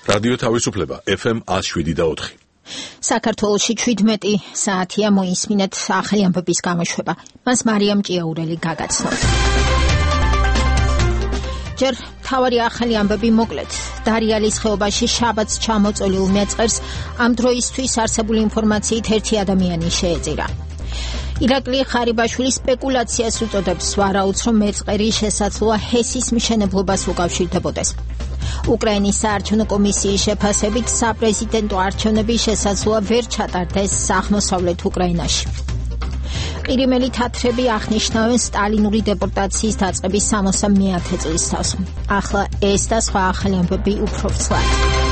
რადიო თავისუფლება FM 107.4. საქართველოში 17 საათია მოისმინეთ ახალი ამბების გამოშვება. მას მარიამ ჭიაურელი გაგაცნობს. ჯერ თავარი ახალი ამბები მოკლედ. დარიალის ხეობაში შაბათს ჩამოწოლილ მეწყერს ამ დროისთვის არსებული ინფორმაციით ერთი ადამიანი შეეწირა. ირაკლი ხარიბაშვილი სპეკულაციას უწოდებს ვარაუდს, რომ მეწყერი შესაძლოა ჰესის მშენებლობას უკავშირდებოდეს. უკრაინის საარჩევნო კომისიის შეფასებით საპრეზიდენტო არჩევნები შესაძლოა ვერ ჩატარდეს აღმოსავლეთ უკრაინაში. ყირიმელი თათრები აღნიშნავენ სტალინური დეპორტაციის დაწყების 69 წლის თავს. ახლა ეს და სხვა ახალი ამბები უფრო ვრცლად.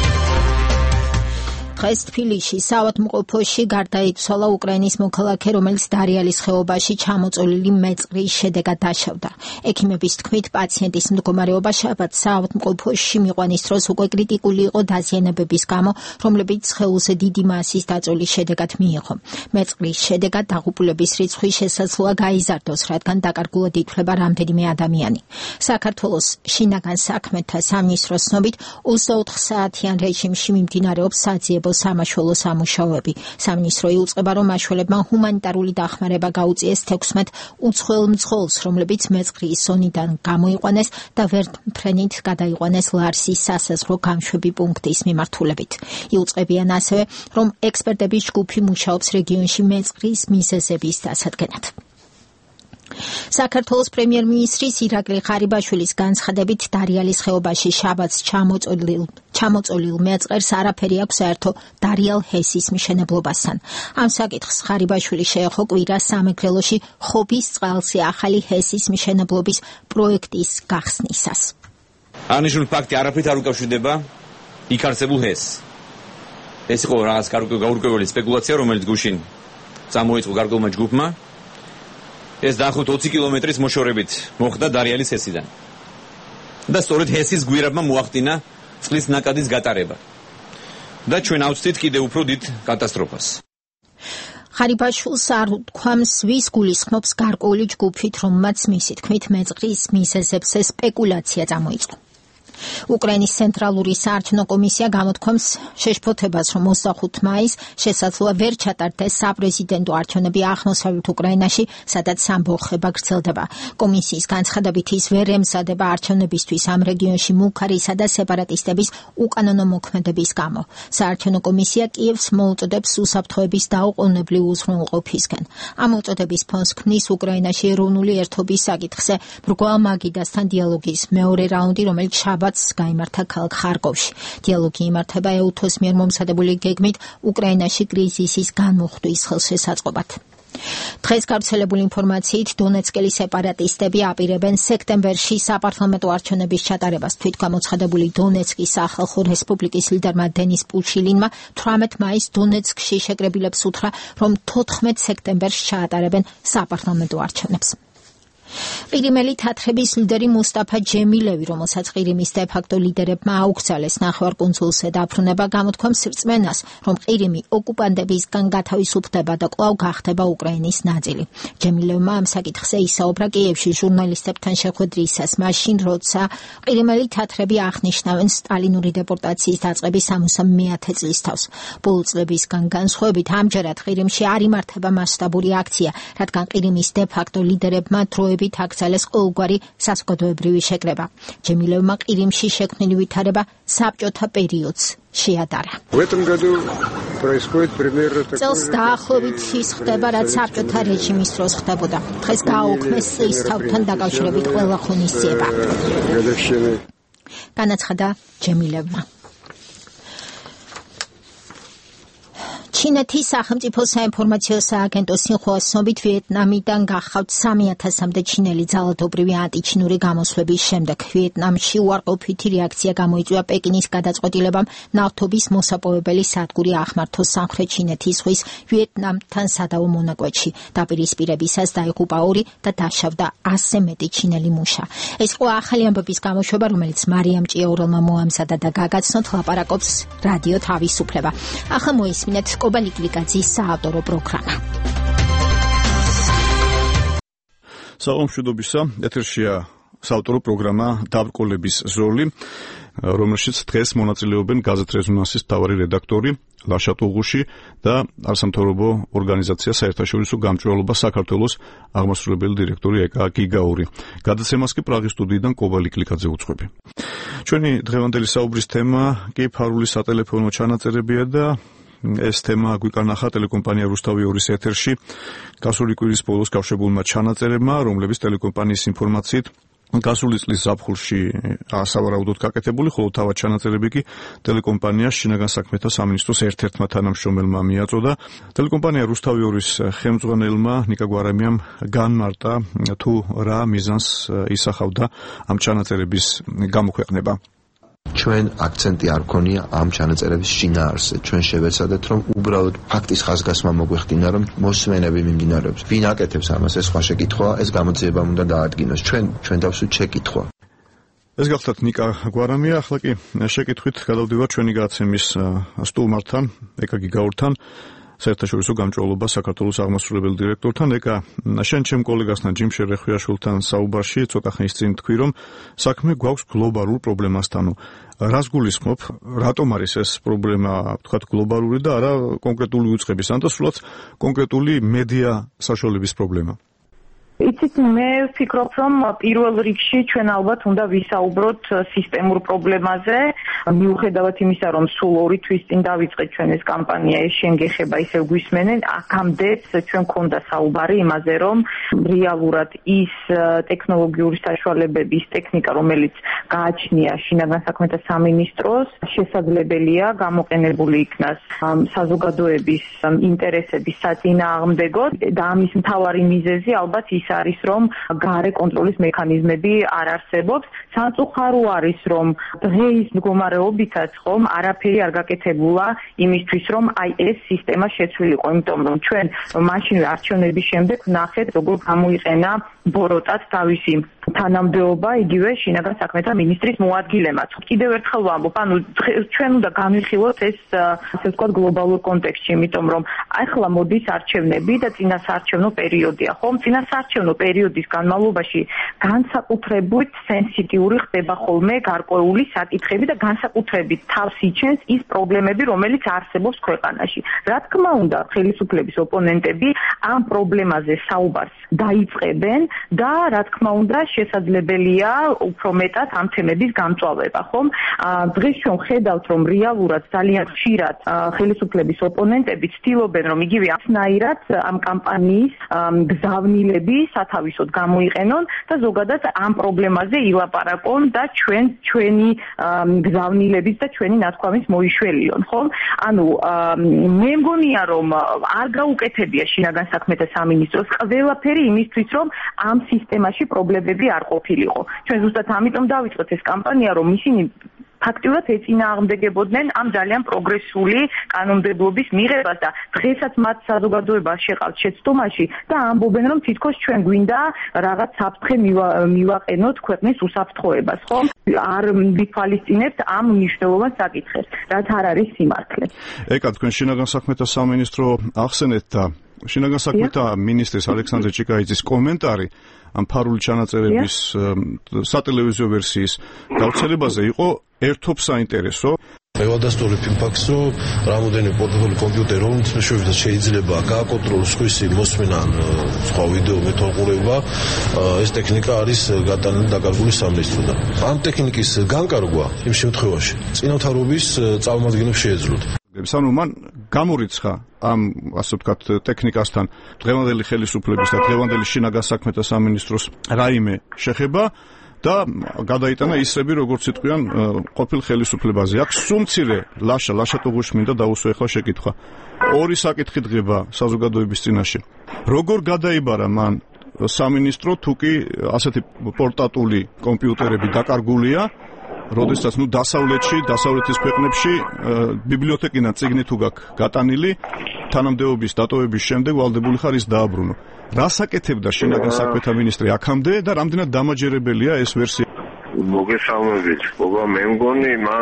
დღეს თბილისში საავადმყოფოში გარდაიცვალა უკრაინის მოქალაქე, რომელიც დარიალის ხეობაში ჩამოწოლილი მეწყრის შედეგად დაშავდა. ექიმების თქმით, პაციენტის მდგომარეობა შაბათს საავადმყოფოში მიყვანის დროს უკვე კრიტიკული იყო დაზიანებების გამო, რომლებიც სხეულზე დიდი მასის დაწოლის შედეგად მიიღო. მეწყრის შედეგად დაღუპულების რიცხვი შესაძლოა გაიზარდოს, რადგან დაკარგულად ითვლება რამდენიმე ადამიანი. საქართველოს შინაგან საქმეთა სამინისტროს ცნობით 24 საათიან რეჟიმში მიმდინარეობს საძიებო სამაშველო სამუშაოები. სამინისტრო იუწყება, რომ მაშველებმა ჰუმანიტარული დახმარება გაუწიეს 16 უცხოელ მძღოლს, რომლებიც მეწყრის ზონიდან გამოიყვანეს და ვერტმფრენით გადაიყვანეს ლარსის სასაზღვრო გამშვები პუნქტის მიმართულებით. იუწყებიან ასევე, რომ ექსპერტების ჯგუფი მუშაობს რეგიონში მეწყრის მიზეზების დასადგენად. საქართველოს პრემიერ-მინისტრის ირაკლი ხარიბაშვილის განცხადებით, დარიალის ხეობაში შაბათს ჩამოწოლილ მეწყერს არაფერი აქვს საერთო დარიალ ჰესის მშენებლობასთან. ამ საკითხს ხარიბაშვილი შეეხო კვირას სამეგრელოში ხობის წყალზე ახალი ჰესის მშენებლობის პროექტის გახსნისას. აღნიშნული ფაქტი არაფრით არ უკავშირდება იქ არსებულ ჰესს. ეს იყო რაღაც გაურკვეველი სპეკულაცია, რომელიც გუშინ წამოიწყო გარკვეულმა ჯგუფმა. ეს დაახლოებით 20 კილომეტრის მოშორებით მოხდა დარიალის ჰესიდან. და სწორედ ჰესის გვირაბმა მოახდინა წყლის ნაკადის გატარება. და ჩვენ ავწვდით კიდევ უფრო დიდ კატასტროფას. ხარიბაშვილს არ უთქვამს, ვის გულისხმობს გარკვეული ჯგუფით, რომელმაც მისი თქმით მეწყრის მიზეზებზე სპეკულაცია წამოიწყო. უკრაინის ცენტრალური საარჩევნო კომისია გამოთქვამს შეშფოთებას, რომ 25 მაისს შესაძლოა ვერ ჩატარდეს საპრეზიდენტო არჩევნები აღმოსავლეთ უკრაინაში, სადაც სამბოხება გრძელდება. კომისიის განცხადებით ის ვერ ემზადება არჩევნებისთვის ამ რეგიონში მუქარისა და სეპარატისტების უკანონო მოქმედების გამო. საარჩევნო კომისია კიევს მოუწოდებს უსაფრთხოების დაუყოვნებლივ უზრუნველყოფისკენ. ამ უწოდების ფონს ქმნის უკრაინაში ეროვნული ერთობის საკითხზე მრგვალ მაგიდასთან დიალოგის მეორე რაუნდი, რომელიც შაბათს გაიმართა ქალაქ ხარკოვში. დიალოგი იმართება ეუთოს მიერ მომზადებული გეგმით უკრაინაში კრიზისის განმუხტვის ხელშესაწყობად. დღეს გავრცელებული ინფორმაციით დონეცკელი სეპარატისტები აპირებენ სექტემბერში საპარლამენტო არჩევნების ჩატარებას. თვითგამოცხადებული დონეცკის სახალხო რესპუბლიკის ლიდერმა დენის პუჩილინმა 18 მაისს დონეცკში შეკრებილებს უთხრა, რომ 14 სექტემბერს ჩაატარებენ საპარლამენტო არჩევნებს. ყირიმელი თათრების ლიდერი მუსტაფა ჯემილევი, რომელსაც ყირიმის დე-ფაქტო ლიდერებმა აუგზავნეს ნახევარკუნძულზე დაბრუნება, გამოთქვამს რწმენას, რომ ყირიმი ოკუპანტებისგან გათავისუფლდება და კვლავ გახდება უკრაინის ნაწილი. ჯემილევმა ამ საკითხზე ისაუბრა კიევში ჟურნალისტებთან შეხვედრისას, მაშინ როცა ყირიმელი თათრები აღნიშნავენ სტალინური დეპორტაციის დაწყების 69 წლის თავს. ბოლო წლებისგან განსხვავებით ამჯერად ყირიმში არ იმართება მასშტაბური აქცია, რადგან ყირიმის დე-ფაქტო ლიდერებმა აკრძალეს ყოველგვარი საზოგადოებრივი შეკრება. ჯემილევმა ყირიმში შექმნილი ვითარება საბჭოთა პერიოდს შეადარა. წელს დაახლოებით ის ხდება, რაც საბჭოთა რეჟიმის დროს ხდებოდა. დღეს გააუქმეს ისთავთან დაკავშირებით ყველა ღონისძიება. განაცხადა ჯემილევმა. ჩინეთის სახელმწიფო საინფორმაციო სააგენტოს სინხუას ცნობით, ვიეტნამიდან გახავთ 3000-მდე ჩინელი ძალადობრივი ანტიჩინური გამოსვლების შემდეგ. ვიეტნამში უარყოფითი რეაქცია გამოიწვია პეკინის გადაწყვეტილებამ ნავთობის მოსაპოვებელი სადგური ახმართოს სამხრეთ ჩინეთის ზღვის ვიეტნამთან სადავო მონაკვეთში. დაპირისპირებისას დაიღუპა 2 და დაშავდა 100-ზე მეტი ჩინელი მუშა. ეს იყო ახალი ამბების გამოშვება, რომელიც მარიამ ჭიაურელმა მოამზადა და გაგაცნოთ. ლაპარაკობს რადიო თავისუფლება. ახლა მოისმინეთ კობალი კლიკაძის საავტორო პროგრამა. საომშვიდობისა, ეთერშია საავტორო პროგრამა დაბრკოლების ზოლი. რომელშიც დღეს მონაწილეობენ გაზეთ რეზონანსის მთავარი რედაქტორი ლაშა ტუღუში და არასამთავრობო ორგანიზაცია საერთაშორისო გამჭვირვალობა საქართველოს აღმასრულებელი დირექტორი ეკა გიგაური. გადაცემას კი პრაღის სტუდიიდან კობალი კლიკაძე უძღვები. ჩვენი დღევანდელი საუბრის თემა კი ფარული სატელეფონო ჩანაწერებია და ეს თემა გვიკარნახა ტელეკომპანია რუსთავი 2-ის ეთერში გასული კვირის ბოლოს გავშებულმა ჩანაწერებმა, რომლებიც ტელეკომპანიის ინფორმაციით გასული წლის ზაფხულში სავარაუდოდ გაკეთებული, ხოლო თავად ჩანაწერები კი ტელეკომპანიას შინაგან საქმეთა სამინისტროს ერთ-ერთმა თანამშრომელმა მიაწოდა. ტელეკომპანია რუსთავი 2-ის ხელმძღვანელმა ნიკა გვარამიამ განმარტა თუ რა მიზანს ისახავდა ამ ჩანაწერების გამოქვეყნება. ჩვენ აქცენტი არ გქონია ამ ჩანაწერების შინაარსზე. ჩვენ შევეცადეთ, რომ უბრალოდ ფაქტის ხაზგასმა მოგვეხდინა, რომ მოსმენები მიმდინარეობს. ვინ აკეთებს ამას, ეს სხვა შეკითხვაა, ეს გამოძიებამ უნდა დაადგინოს. ჩვენ დავსვით შეკითხვა. ეს გახლავთ ნიკა გვარამია, ახლა კი შეკითხვით გადავდივარ ჩვენი გადაცემის სტუმართან, ეკა გიგაურთან, საერთაშორისო გამჭვირვალობა საქართველოს აღმასრულებელი დირექტორთან. ეკა, შენ ჩემ კოლეგასთან ჯიმ შერეხვიაშვილთან საუბარში ცოტა ხნის წინ თქვი, რომ საქმე გვაქვს გლობალურ პრობლემასთანო. რას გულისხმობ, რატომ არის ეს პრობლემა, თქვათ, გლობალური და არა კონკრეტული უწყების, ან სულაც კონკრეტული მედია საშუალების პრობლემა? იცით, მე ვფიქრობ, რომ პირველ რიგში ჩვენ ალბათ უნდა ვისაუბროთ სისტემურ პრობლემაზე, მიუხედავად იმისა, რომ სულ 2 თვის წინ დავიწყეთ ჩვენ ეს კამპანია, ეს შენ გეხება, ისევ გვისმენენ, აქამდეც ჩვენ გქონდა საუბარი იმაზე, რომ რეალურად ის ტექნოლოგიური საშუალებების ტექნიკა, რომელიც გააჩნია შინაგან საქმეთა სამინისტროს, შესაძლებელია გამოყენებული იქნას საზოგადოების ინტერესების საწინააღმდეგოდ და ამის მთავარი მიზეზი ალბათ ის არის, რომ გარე კონტროლის მექანიზმები არ არსებობს. სამწუხარო არის, რომ დღეის მდგომარეობითაც ხომ არაფერი არ გაკეთებულა იმისთვის, რომ აი ეს სისტემა შეცვლილიყო, იმიტომ რომ ჩვენ მაშინვე არჩევნების შემდეგ ვნახეთ, როგორ გამოიყენა ბოროტად თავისი თანამდებობა იგივე შინაგან საქმეთა მინისტრის მოადგილემაც. კიდევ ერთხელ ვამბობ, ანუ ჩვენ უნდა განვიხილოთ ეს ასე ვთქვათ გლობალურ კონტექსტში, იმიტომ რომ ახლა მოდის არჩევნები და წინასაარჩევნო პერიოდია, ხომ? წინასაარჩევნო პერიოდის განმავლობაში განსაკუთრებით სენსიტიური ხდება ხოლმე გარკვეული საკითხები და განსაკუთრებით თავს იჩენს ის პრობლემები, რომელიც არსებობს ქვეყანაში. რა თქმა უნდა, ხელისუფლების ოპონენტები ამ პრობლემაზე საუბარს დაიწყებენ და რა თქმა უნდა შესაძლებელია უფრო მეტად ამ თემების გამწვავება, ხომ? დღეს ჩვენ ხედავთ, რომ რეალურად ძალიან ხშირად ხელისუფლების ოპონენტები ცდილობენ, რომ იგივე ამნაირად ამ კამპანიის გზავნილები სათავისოდ გამოიყენონ და ზოგადად ამ პრობლემაზე ილაპარაკონ და ჩვენი გზავნილების და ჩვენი ნათქვამის მოიშველიონ, ხომ? ანუ მე მგონია, რომ არ გაუკეთებია შინაგან საქმეთა სამინისტროს ყველაფერი იმისთვის, რომ ამ სისტემაში პრობლემები არ ყოფილიყო. ჩვენ ზუსტად ამიტომ დავიწყეთ ეს კამპანია, რომ ისინი ფაქტიურად ეწინააღმდეგებოდნენ ამ ძალიან პროგრესული კანონმდებლობის მიღებას და დღესაც მათ საზოგადოებას შეყავთ შეცდომაში და ამბობენ, რომ თითქოს ჩვენ გვინდა რაღაც საფრთხე მივაყენოთ ქვეყნის უსაფრთხოებას, ხო? არ ვიფალისწინებთ ამ მნიშვნელოვან საკითხებს, რაც არ არის სიმართლე. ეკა, თქვენ შინაგან საქმეთა სამინისტრო ახსენეთ და შინაგან საქმეთა მინისტრის ალექსანდრე ჭიკაიძის კომენტარი ამ ფარული ჩანაწერების სატელევიზიო ვერსიის გავრცელებაზე იყო ერთობ საინტერესო. მევადასტურებ იმ ფაქტს, რომ რამოდენიმე პორტფოლიო კომპიუტერი, რომელიც მეშვეობით შეიძლება გააკონტროლოს სხვისი მოსმენა, სხვა ვიდეო მეთვალყურება, ეს ტექნიკა არის გადატანილი დაკარგული სამინისტროდან. ამ ტექნიკის განკარგვა იმ შემთხვევაში წინამთავრობის წარმომადგენლებს შეეძლოთ. ანუ მან გამორიცხა ამ ასე ვთქვათ ტექნიკასთან დღევანდელი ხელისუფლების და დღევანდელი შინაგან საქმეთა სამინისტროს რაიმე შეხება და გადაიტანა ისრები, როგორც იტყვიან, ყოფილ ხელისუფლებაზე. აქ სუმცირე ლაშა ტუღუში მინდა დაუსვა ახლა შეკითხვა. 2 საკითხი დგება საზოგადოების წინაშე. როგორ გადაიბარა მან სამინისტრო, თუ კი ასეთი პორტატული კომპიუტერები დაკარგულია, როდესაც დასავლეთის ქვეყნებში ბიბლიოთეკიდან წიგნი თუ გაქვს გატანილი, თანამდებობის დატოვების შემდეგ ვალდებული ხარ ის დააბრუნო. რას აკეთებდა შინაგან საქმეთა მინისტრი აქამდე და რამდენად დამაჯერებელია ეს ვერსია? მოგესალმებით. ობა, მე მგონი მან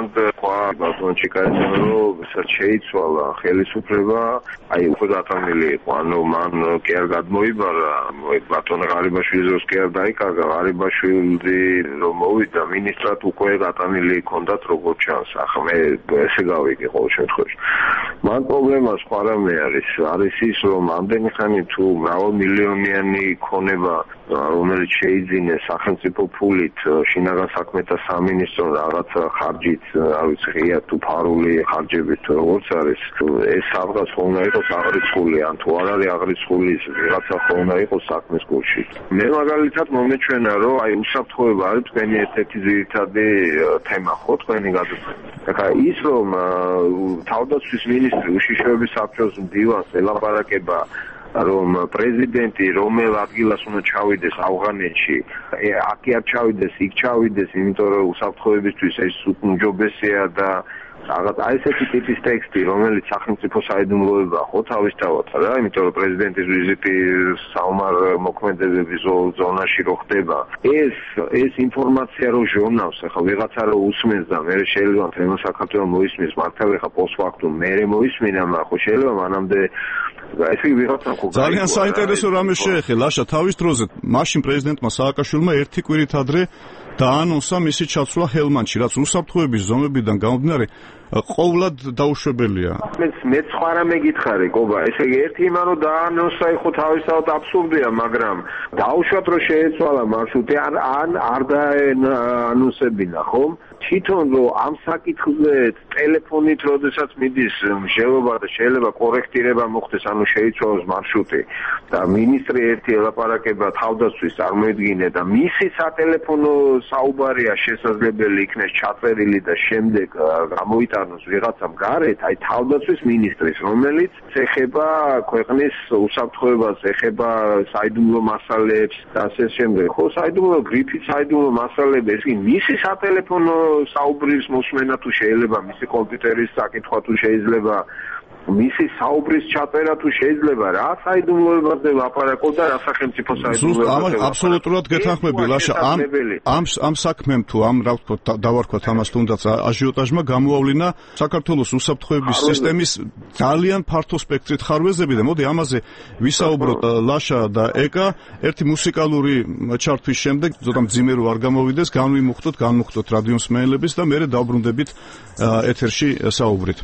თქვა ბატონ ჩიკაიძემ, რომ შეიცვალა ხელისუფლება, აი უკვე გატანილი იყო, ანუ მან კი არ გადმოიბარა ბატონ ღარიბაშვილის კი არ დაიკარგა, ღარიბაშვილი რომ მოვიდა მინისტრად უკვე გატანილი ჰქონდათ როგორც ჩანს. ახლა მე ესე გავიგე ყოველ შემთხვევაში. მან პრობლემა სხვა რამე არის ის რომ ამდენი ხანი თუ მრავალმილიონიანი ქონება რომელიც შეიძინეს სახელმწიფო ფულით შინაგან საქმეთა სამინისტრომ რაღაცა ხარჯით, არ ვიცი, ღია თუ ფარული ხარჯებით როგორც არის, ეს სადღაც ხომ იყოს აღრიცხული, ან თუ არ არის აღრიცხული, რაღაცა ხომ იყოს საქმის გულში. მე მაგალითად მომეჩვენა, რომ აი უსაფრთხოება არის თქვენი ერთ-ერთი ძირითადი თემა, ხო, თქვენი გადაცემა. ახლა ის რომ თავდაცვის მინისტრი უშიშროების საბჭოს მდივანს ელაპარაკება რომ პრეზიდენტი რომელ ადგილას უნდა ჩავიდეს ავღანეთში, აქ არ ჩავიდეს, იქ ჩავიდეს, იმიტომ რომ უსაფრთხოებისთვის ეს უმჯობესია და რაღაც აი ესეთი ტიპის ტექსტი, რომელიც სახელმწიფო საიდუმლოებაა, ხო თავისთავად რა, იმიტომ რომ პრეზიდენტის ვიზიტი საომარ მოქმედებების ზონაში რო ხდება. ეს ინფორმაცია რო ჟურნალს, ახლა ვიღაცა რო უსმენს და მე შეიძლება თემა საქართველოს მოისმის, მართალ ახლა პოსტფაქტუმ მე მოისმინა, მაგრამ ხო შეიძლება მანამდე ესე ვიღაცა ხო ძალიან საინტერესო რამე შეეხე ლაშა თავის დროზე მაშინ პრეზიდენტმა სააკაშვილმა ერთი კვირით ადრე დაანონსა მისი ჩაცვლა ჰელმანდში, რაც უსაფრთხოების ზომებიდან გამომდინარე ყოვლად დაუშვებელია. მე სხვა რამე გითხარი, გობა, ესე იგი ერთი იმა რომ დაანონსა იყო თავისთავად აბსურდია, მაგრამ დაუშვათ რომ შეეცვალა მარშრუტი ან არ დაანონსებინა, ხომ? თვითონ რომ ამ საკითხზე ტელეფონით როდესაც მიდის მსჯელობა და შეიძლება კორექტირება მოხდეს, ანუ შეიცვალოს მარშრუტი და მინისტრი ერთი ელაპარაკება თავდაცვის წარმოედგინე და მისი სატელეფონო საუბარია შესაძლებელი იქნეს ჩაწერილი და შემდეგ გამოიტანოს ვიღაცამ გარეთ, აი თავდაცვის მინისტრის, რომელიც ეხება ქვეყნის უსაფრთხოებას, ეხება საიდუმლო მასალებს და ასე შემდეგ. ხო, საიდუმლო გრიფით საიდუმლო მასალები, ეს კი მისი სატელეფონო საუბრის მოსმენა თუ შეიძლება, მისი კომპიუტერის საკითხვა თუ შეიძლება, მისი საუბრის ჩაწერა თუ შეიძლება, რა საიდუმლოებაზე ლაპარაკო და რა სახელმწიფო საიდუმლოებაზე. აბსოლუტურად გეთანხმები ლაშა, ამ საქმემ თუ ამ რა ვთქვათ, დავარქვათ ამას თუნდაც აჟიოტაჟმა გამოავლინა საქართველოს უსაფრთხოების სისტემის ძალიან ფართო სპექტრით ხარვეზები და მოდი ამაზე ვისაუბროთ ლაშა და ეკა ერთი მუსიკალური ჩართვის შემდეგ, ზოგადად მძიმე რო არ გამოვიდეს, განვიმუხტოთ რადიო მსმენელების და მერე დავბრუნდებით ეთერში საუბრით.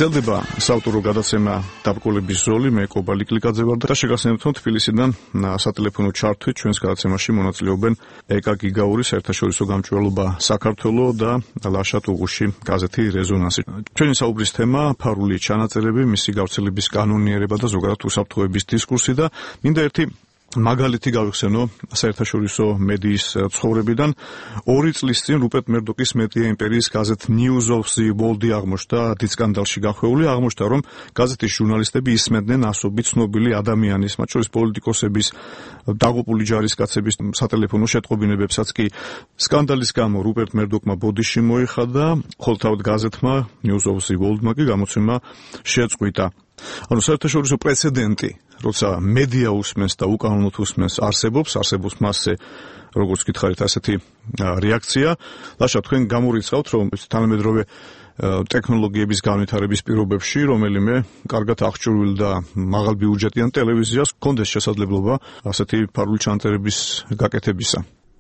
გრძელდება საავტორო გადაცემა დაბრკოლების ზოლი, მე კობალი კლიკაძე ვარ და შეგახსენებთ, რომ თბილისიდან სატელეფონო ჩართვით ჩვენს გადაცემაში მონაწილეობენ ეკა გიგაური, საერთაშორისო გამჭვირვალობა საქართველო და ლაშა ტუღუში, გაზეთი რეზონანსი. ჩვენი საუბრის თემა ფარული ჩანაწერები, მისი გავრცელების კანონიერება და ზოგადად უსაფრთხოების დისკურსი და მინდა ერთი მაგალითი გავიხსენო საერთაშორისო მედიის ცხოვრებიდან. 2 წლის წინ რუპერტ მერდოკის მედია იმპერიის გაზეთ News of the World აღმოჩნდა დიდ სკანდალში გახვეული. აღმოჩნდა, რომ გაზეთის ჟურნალისტები ისმენდნენ ასობით ცნობილი ადამიანის, მათ შორის პოლიტიკოსების, დაღუპული ჯარისკაცების სატელეფონო შეტყობინებებსაც კი სკანდალის გამო რუპერტ მერდოკმა ბოდიში მოიხადა, ხოლო თავად გაზეთმა News of the World-მა კი გამოცემა შეწყვიტა. ანუ საერთაშორისო პრეცედენტი, როცა მედია უსმენს და უკანონოდ უსმენს არსებობს მასზე, როგორც გითხარით, ასეთი რეაქცია. ლაშა, თქვენ გამორიცხავთ, რომ თანამედროვე ტექნოლოგიების განვითარების პირობებში, რომელიმე კარგად აღჭურვილ და მაღალბიუჯეტიან ტელევიზიას ჰქონდეს შესაძლებლობა ასეთი ფარული ჩანაწერების გაკეთებისა.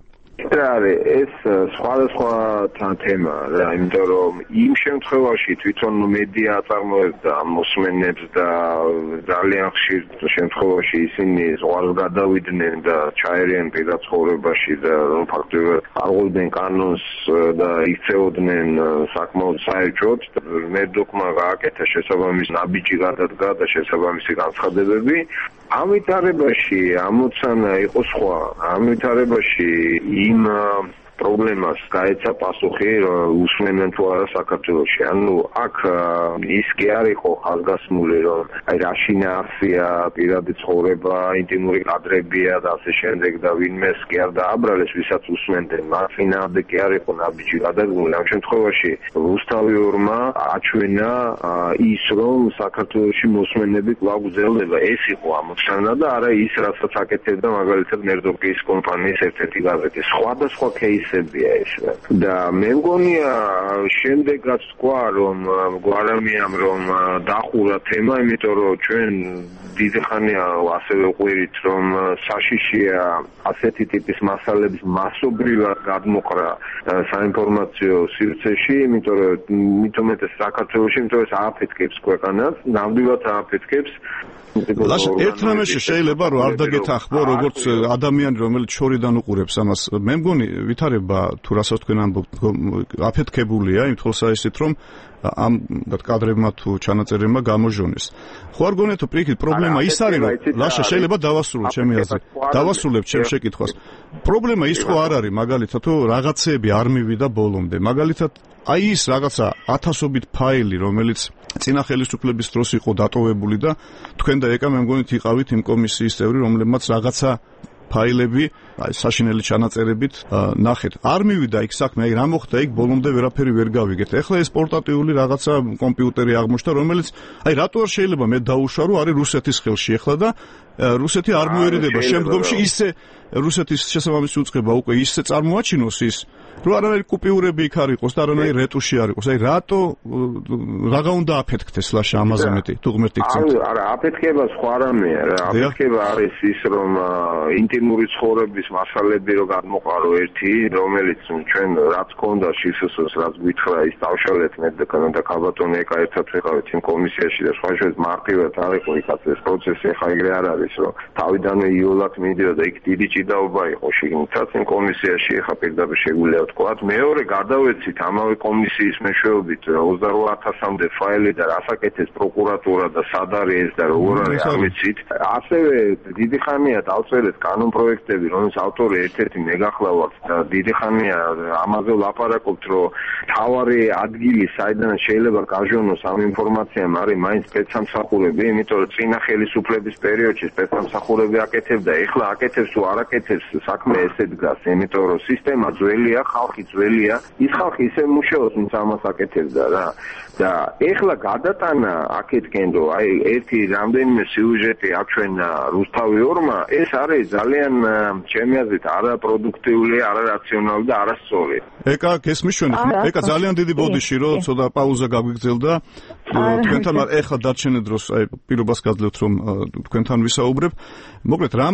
ეს სხვადასხვა თემა რა, იმიტომ რომ იმ შემთხვევაში თვითონ მედია აწარმოებდა მოსმენებს და ძალიან ხშირ შემთხვევაში ისინი ზღვარს გადავიდნენ და ჩაერიან პირად ცხოვრებაში და ფაქტობრივად აღუდგნენ კანონს და იქცეოდნენ საკმაოდ საერთოდ. მერდოკმა გააკეთა შესაბამისი ნაბიჯი გადადგა და შესაბამისი განცხადებები. ამ ვითარებაში ამოცანა იყო სხვა. ამ ვითარებაში იმ პრობლემას გაეცა პასუხი უსმენენ თუ არა საქართველოში. ანუ აქ ის კი არ იყო ხაზგასმული, რომ აი რა შინაარსია, პირადი ცხოვრება, ინტიმური კადრებია და ასე შემდეგ და ვინმეს კი არ დააბრალეს, ვისაც უსმენდნენ. მას წინააღმდეგ კი არ იყო ნაბიჯი გადადგმული. ამ შემთხვევაში რუსთავიორმა აჩვენა ის, რომ საქართველოში მოსმენები კვლავ გრძელდება. ეს იყო ამოცანა და არა ის, რასაც აკეთებდა მაგალითად მერდოკის კომპანიის ერთ-ერთი გაზეთი. სხვადასხვა კეისებია ეს. და მე მგონია შემდეგაც თქვა, რომ გვარამიამ რომ დახურა თემა, იმიტომ რომ ჩვენ დიდი ხანია ასევე ყვირით, რომ საშიშია ასეთი ტიპის მასალების მასობრივად გადმოყრა საინფორმაციო სივრცეში, იმიტომ რომ მithumetes საქართველოში, იმიტომ ეს ააფეთქებს ქვეყანას, ნამდვილად ააფეთქებს. ლაშა, ერთ რამეში შეიძლება რომ არ დაგეთახმო, როგორც ადამიანი, რომელიც შორიდან უყურებს ამას. მე მგონი ვითარება თუ რასაც თქვენ ამბობთ, აფეთქებულია იმ თვალსაზრისით, რომ ამ კადრებმა თუ ჩანაწერებმა გამოჟონეს. ხო არ გონიათ, რომ პრიქით პრობლემა ის არის, რომ ლაშა შეიძლება დავასრულო ჩემი აზრი. დავასრულებ ჩემ შეკითხვას. პრობლემა ის ხო არ არის, მაგალითად, თუ რაღაცეები არ მივიდა ბოლომდე. მაგალითად, აი ის რაღაცა ათასობით ფაილი, რომელიც წინა ხელისუფლების დროს იყო დატოვებული და თქვენ და ეკა მე მგონით იყავით იმ კომისიის წევრი, რომლებმაც რაღაცა ფაილები, აი საშინელი ჩანაწერებით ნახეთ. არ მივიდა იქ საქმე, აი რა მოხდა იქ ბოლომდე ვერაფერი ვერ გავიგეთ. ეხლა ეს პორტატიული რაღაცა კომპიუტერი აღმოჩნდა, რომელიც აი რატო არ შეიძლება მე დაუშვა, რომ არის რუსეთის ხელში ეხლა და რუსეთი არ მოერიდება შემდგომში ისე რუსეთის შესაბამისი უწყება უკვე ისე წარმოაჩინოს ის, რომ არანაირი კუპიურები იქ არ იყოს და არანაირი რეტუში არ იყოს. აი რატო რაღა უნდა აფეთქდეს ლაშა ამაზე მეტი, თუ ღმერთი გწევთ. არა, აფეთქება სხვა რამეა რა. აფეთქება არის ის, რომ ინტიმური ცხოვრების მასალები რო გადმოყარო ერთი, რომელიც ჩვენ რაც ქონდა შისოს, რაც გითხრა ის დავშალეთ მე და ქაბატონი ეკა ერთად ვიყავით იმ კომისიაში და სხვა შეც მარტივად არ იყო იქაც ეს პროცესი, ხა ეგრე არ არის, რომ თავიდანვე იოლად მიდიოდა და იქ დიდი ჭიდაობა იყო შიგნითაც იმ კომისიაში, ხა პირდაპირ შეგვიძლია ვთქვათ. მეორე გადავეცით ამავე კომისიის მეშვეობით 28,000-მდე ფაილი და რასაკეთეს პროკურატურა და სად არის ეს და როგორ არის არ ვიცით. ასევე დიდი ხანია დავწერეთ კანონპროექტები, რომლის ავტორი ერთ-ერთი მე გახლავართ და დიდი ხანია ამაზე ვლაპარაკობთ, რომ თავარი ადგილი საიდან შეიძლება გაჟონოს ამ ინფორმაციამ არის მაინც სპეცსამსახურები, იმიტომ რომ წინა ხელისუფლების პერიოდში სპეცსამსახურები აკეთებდა, ეხლა აკეთებს თუ არ აკეთებს საქმე ესე დგას, იმიტომ რომ სისტემა ძველია, ხალხი ძველია, ის ხალხი ისე მუშაობს, ვინც ამას აკეთებდა რა. და ეხლა გადატანა აქეთკენ, რომ აი ერთი რამდენიმე სიუჟეტი აჩვენა რუსთავიორმა, ეს არის ძალიან ჩემი აზრით არაპროდუქტიული, არარაციონალური და არასწორი. ეკა გესმისვენეთ, ეკა ძალიან დიდი ბოდიში, რომ ცოტა პაუზა გაგვიგრძელდა. თქვენთან ეხლა დარჩენილ დროს აი პირობას გაძლევთ, რომ თქვენთან ვისაუბრებ. მოკლედ რამ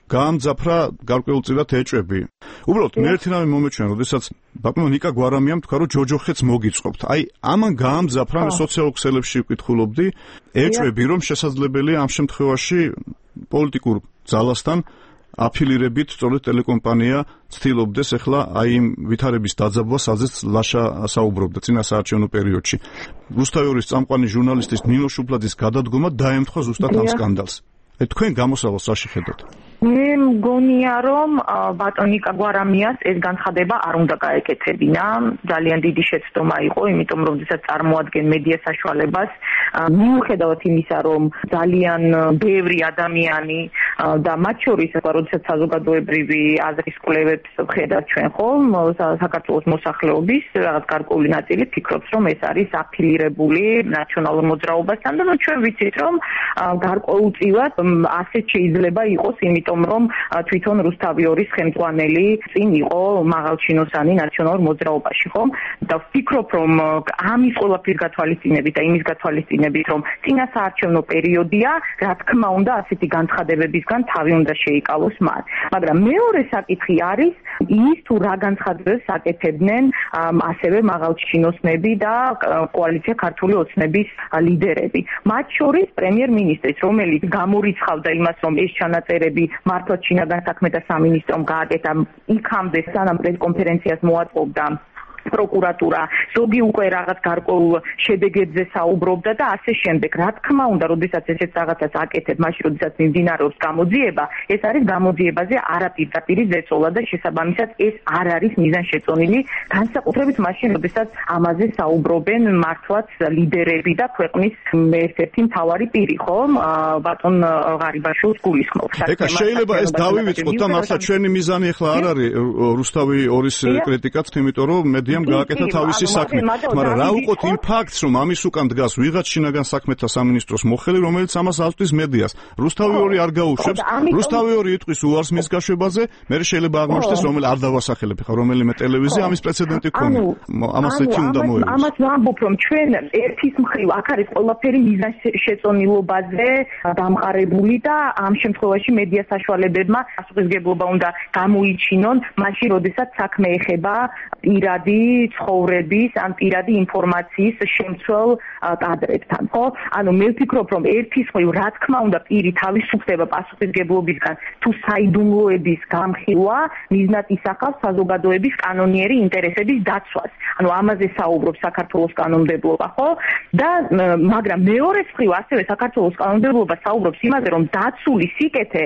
გაამძაფრა გარკვეულწილად ეჭვები. უბრალოდ მე ერთინავე მომეჩვენა, როდესაც ბატონო ნიკა გვარამიამ თქვა, რომ ჯოჯოხეთს მოგიწყობთ. აი, ამან გაამძაფრა, მე სოციალურ ქსელებში ვკითხულობდი, ეჭვები, რომ შესაძლებელია ამ შემთხვევაში პოლიტიკურ ძალასთან აფილირებით სწორედ ტელეკომპანია ცდილობდეს ახლა აი იმ ვითარების დაძაბვა, სადაც ლაშა საუბრობდა წინა საარჩევნო პერიოდში. რუსთავის წამყვანი ჟურნალისტის ნინო შუბლაძის გადადგომა დაემთხვა ზუსტად ამ სკანდალს. თქვენ გამოსავალს რა შეხედოთ? მე მგონია, რომ ბატონიკა გვარამიას ეს განცხადება არ უნდა გაეკეთებინა. ძალიან დიდი შეცდომა იყო, იმიტომ რომ როდესაც წარმოადგენს მედია საშუალებას, მიუხედავად იმისა, რომ ძალიან ბევრი ადამიანი და მათ შორის, როდესაც საზოგადოებრივი აზრის კვლევებს ვხედავთ ჩვენ ხომ, საქართველოს მოსახლეობის რაღაც გარკვეული ნაწილი ფიქრობს, რომ ეს არის აფილირებული ნაციონალურ მოძრაობასთან და ჩვენ ვიცით, რომ გარკვეულწილად ასეთ შეიძლება იყოს, იმიტომ რომ თვითონ რუსთავი 2-ის ხელმძღვანელი წინ იყო მაღალჩინოსანი ნაციონალურ მოძრაობაში, ხომ? და ვფიქრობ, რომ ამის ყველაფრის გათვალისწინებით და იმის გათვალისწინებით, რომ წინა საარჩევნო პერიოდია, რა თქმა უნდა, ასეთი განცხადებებისგან თავი უნდა შეიკავოს მათ. მაგრამ მეორე საკითხი არის ის, თუ რა განცხადებებს აკეთებდნენ ასევე მაღალჩინოსნები და კოალიცია ქართული ოცნების ლიდერები. მათ შორის პრემიერ-მინისტრის, რომელიც გამორიცხავდა იმას, რომ ეს ჩანაწერები მართლაც შინაგან საქმეთა სამინისტრომ გააკეთა, იქამდე სანამ პრესკონფერენციას მოაწყობდა პროკურატურა, ზოგი უკვე რაღაც გარკვეულ შედეგებზე საუბრობდა და ასე შემდეგ. რა თქმა უნდა, როდესაც ესეც რაღაცას აკეთებ, მაშინ როდესაც მიმდინარეობს გამოძიება, ეს არის გამოძიებაზე არაპირდაპირი ზეწოლა და შესაბამისად ეს არ არის მიზანშეწონილი, განსაკუთრებით მაშინ, როდესაც ამაზე საუბრობენ მართლაც ლიდერები და ქვეყნის ერთ-ერთი მთავარი პირი, ხომ? ბატონ ღარიბაშვილს გულისხმობს. ეკა შეიძლება ეს დავივიწყოთ და მართლა ჩვენი მიზანი ახლა არ არის რუსთავი 2-ის კრიტიკაც, იმიტომ რომ მედიამ გააკეთა თავისი საქმე. მაგრამ რა უყოთ იმ ფაქტს, რომ ამის უკან დგას ვიღაც შინაგან საქმეთა სამინისტროს მოხელი, რომელიც ამას აწვდის მედიას. რუსთავი 2 არ გაუშვებს, რუსთავი 2 იტყვის უარს მის გაშვებაზე, მე შეიძლება აღმოჩნდეს, რომელი არ დავასახელებ ხა რომელიმე ტელევიზია ამის პრეცედენტი ქონია. ამას ეთი უნდა მოეღოს. ამას ვამბობ, რომ ჩვენ ერთის მხრივ აქ არის ყველაფერი მიზანშეწონილობაზე დამყარებული და ამ შემთხვევაში მედია საშუალებებმა პასუხისმგებლობა უნდა გამოიჩინონ, მაშინ როდესაც საქმე ეხება პირადი ცხოვრების ან პირადი ინფორმაციის შემცველ კადრებთან, ხო? ანუ მე ვფიქრობ, რომ ერთის მხრივ რა თქმა უნდა პირი თავისუფლდება პასუხისმგებლობისგან, თუ საიდუმლოების გამხილვა მიზნად ისახავს საზოგადოების კანონიერი ინტერესების დაცვას. ანუ ამაზე საუბრობს საქართველოს კანონმდებლობა, ხო? და მაგრამ მეორე მხრივ ასევე საქართველოს კანონმდებლობა საუბრობს იმაზე, რომ დაცული სიკეთე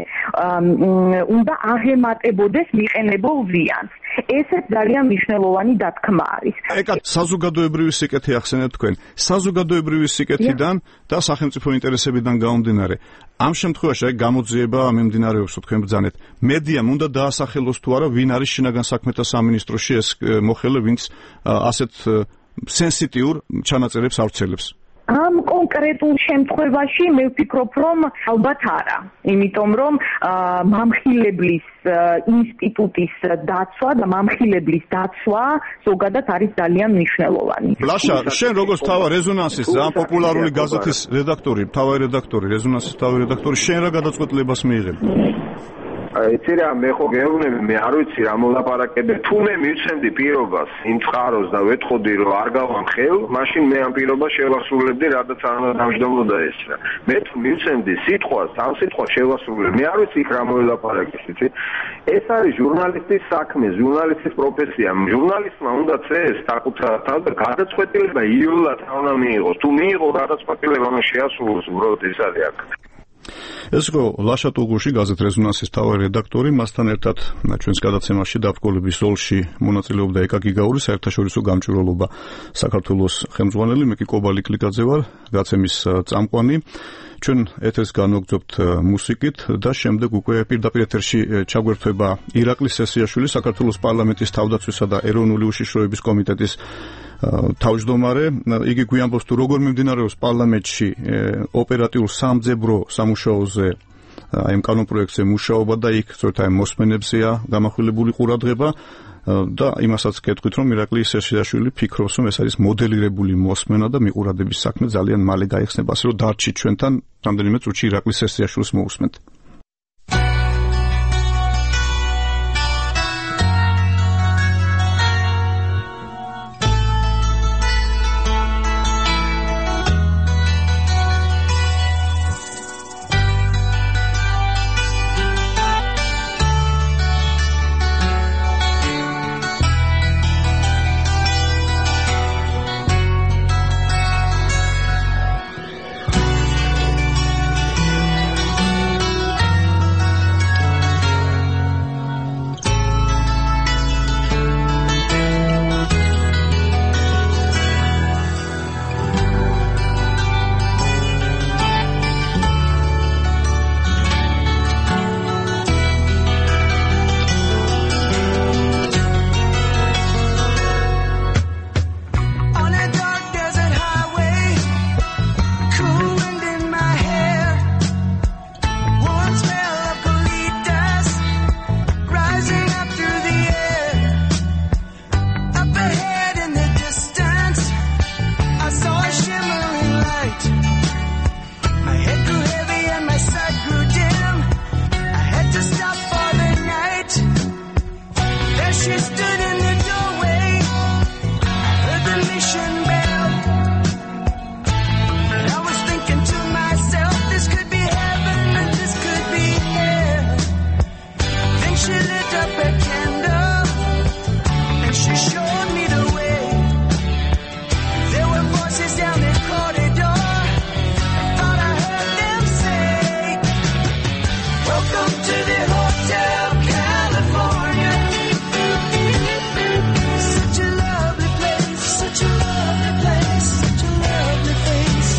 უნდა აღემატებოდეს მიყენებულ ზიანს. ესეც ძალიან მნიშვნელოვანი დათქმა არის. ეკა საზოგადოებრივი სიკეთე ახსენეთ თქვენ. საზოგადოებრივი სიკეთიდან და სახელმწიფო ინტერესებიდან გამომდინარე. ამ შემთხვევაში გამოძიება მიმდინარეობს, თქვენ ბრძანეთ. მედიამ უნდა დაასახელოს თუ არა, ვინ არის შინაგან საქმეთა სამინისტროში ეს მოხელე, ვინც ასეთ სენსიტიურ ჩანაწერებს ავრცელებს. ამ კონკრეტულ შემთხვევაში მე ვფიქრობ, რომ ალბათ არა, იმიტომ რომ მამხილებლის ინსტიტუტის დაცვა და მამხილებლის დაცვა ზოგადად არის ძალიან მნიშვნელოვანი. ლაშა, შენ როგორც თავარ რეზონანსის ძალიან პოპულარული გაზეთის რედაქტორი, თავარი რედაქტორი, რეზონანსის თავარი რედაქტორი, შენ რა გადაწყვეტილებას მიიღებ? იცი რა, მე ხო გეუბნები, მე არ ვიცი რა მოლაპარაკებე. თუ მე მივცემდი პირობას იმ წყაროს და ვეთხოვდი, რომ არ გავამხელ, მაშინ მე ამ პირობას შევასრულებდი, რადგან არ უნდა დამждობოდა ეს რა. მე თუ მივცემდი სიტყვას, ამ სიტყვას შევასრულებ. მე არ ვიცი იქ რა მოლაპარაკეს, იცი? ეს არის ჟურნალისტის საქმე, ჟურნალისტის პროფესია. ჟურნალისტმა უნდა წეს საკუთარ და გადაწყვეტილება იოლად უნდა მიიღოს. თუ მიიღო გადაწყვეტილება, მან შეასრულოს, უბრალოდ ეს არის აქ. ეს იყო ლაშა ტუღუში, გაზეთ რეზონანსის თავარი რედაქტორი, მასთან ერთად ჩვენს გადაცემაში დაბრკოლების როლში მონაწილეობდა ეკა გიგაური, საერთაშორისო გამჭვირვალობა საქართველოს ხელმძღვანელი, მე კი კობალი კლიკაძე ვარ, გაცემის წამყვანი. ჩვენ ეთერს განვაგრძობთ მუსიკით და შემდეგ უკვე პირდაპირ ეთერში ჩაგვერთვება ირაკლი სესიაშვილი, საქართველოს პარლამენტის თავდაცვისა და ეროვნული უშიშროების კომიტეტის თავმჯდომარე. იგი გვიამბობს თუ როგორ მიმდინარეობს პარლამენტში ოპერატიულ სამძებრო სამუშაოზე აი ამ კანონპროექტზე მუშაობა და იქ ზოგადად აი მოსმენებზეა გამახვილებული ყურადღება და იმასაც გეტყვით რომ ირაკლი სესიაშვილი ფიქრობს რომ ეს არის მოდელირებული მოსმენა და მიყურადების საქმე ძალიან მალე გაიხსნება, ასე რომ დარჩით ჩვენთან რამდენიმე წუთში ირაკლი სესიაშვილს მოусმენთ. she stood in the doorway. I heard the mission bell. And I was thinking to myself, this could be heaven and this could be hell. Then she lit up a candle and she showed me the way. There were voices down the corridor. I thought I heard them say, welcome to the Hotel California. Such a lovely place, such a lovely place, such a lovely place.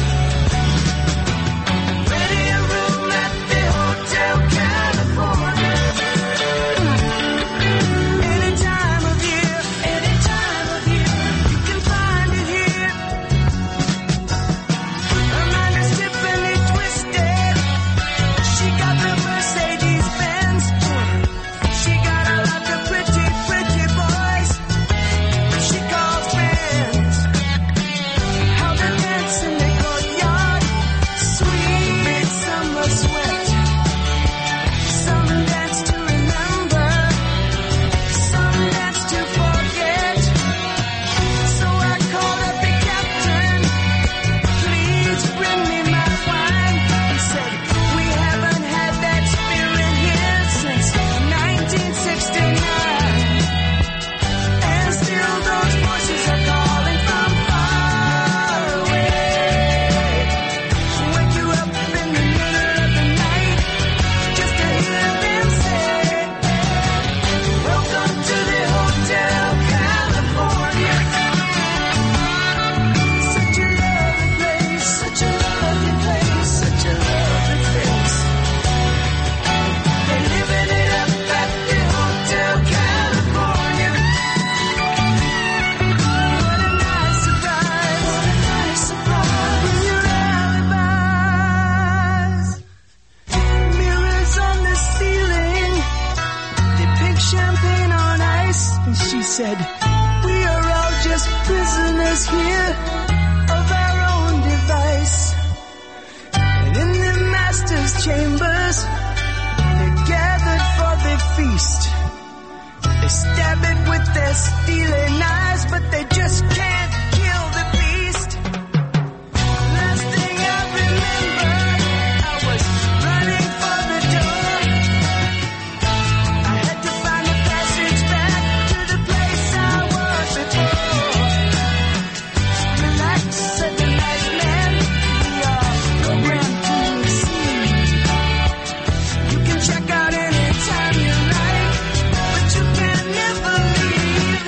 Ready a room at the Hotel California. Any time of year, you can find it here. Amanda Tiffany twisted. She got the Mercedes Benz. She got a lot of pretty, pretty boys she calls friends. How they dance in the courtyard, sweet summer sweat. Some dance to remember, some dance to forget. So I called up the captain, please bring me my wine. He said, we haven't had that spirit here since 1969. And still those voices are calling from far away. Wake you up in the middle of the night just to hear them say, welcome to the Hotel California. Such a lovely place, such a lovely place, such a lovely place. They're living it up at the Hotel California. What a nice surprise, what a nice surprise. Bring your alibis. Mirrors on the ceiling, they pink champagne on ice. And she said, we are all just prisoners here of our own device. And in the master's chambers, they're gathered for the feast. They stab it with their steely knives, but they just can't kill the beast. Last thing I remember, I was running for the door. I had to find a passage back to the place I was before. Relax, said the nice man, we are programmed to receive. You can check out anytime you like, but you can never leave.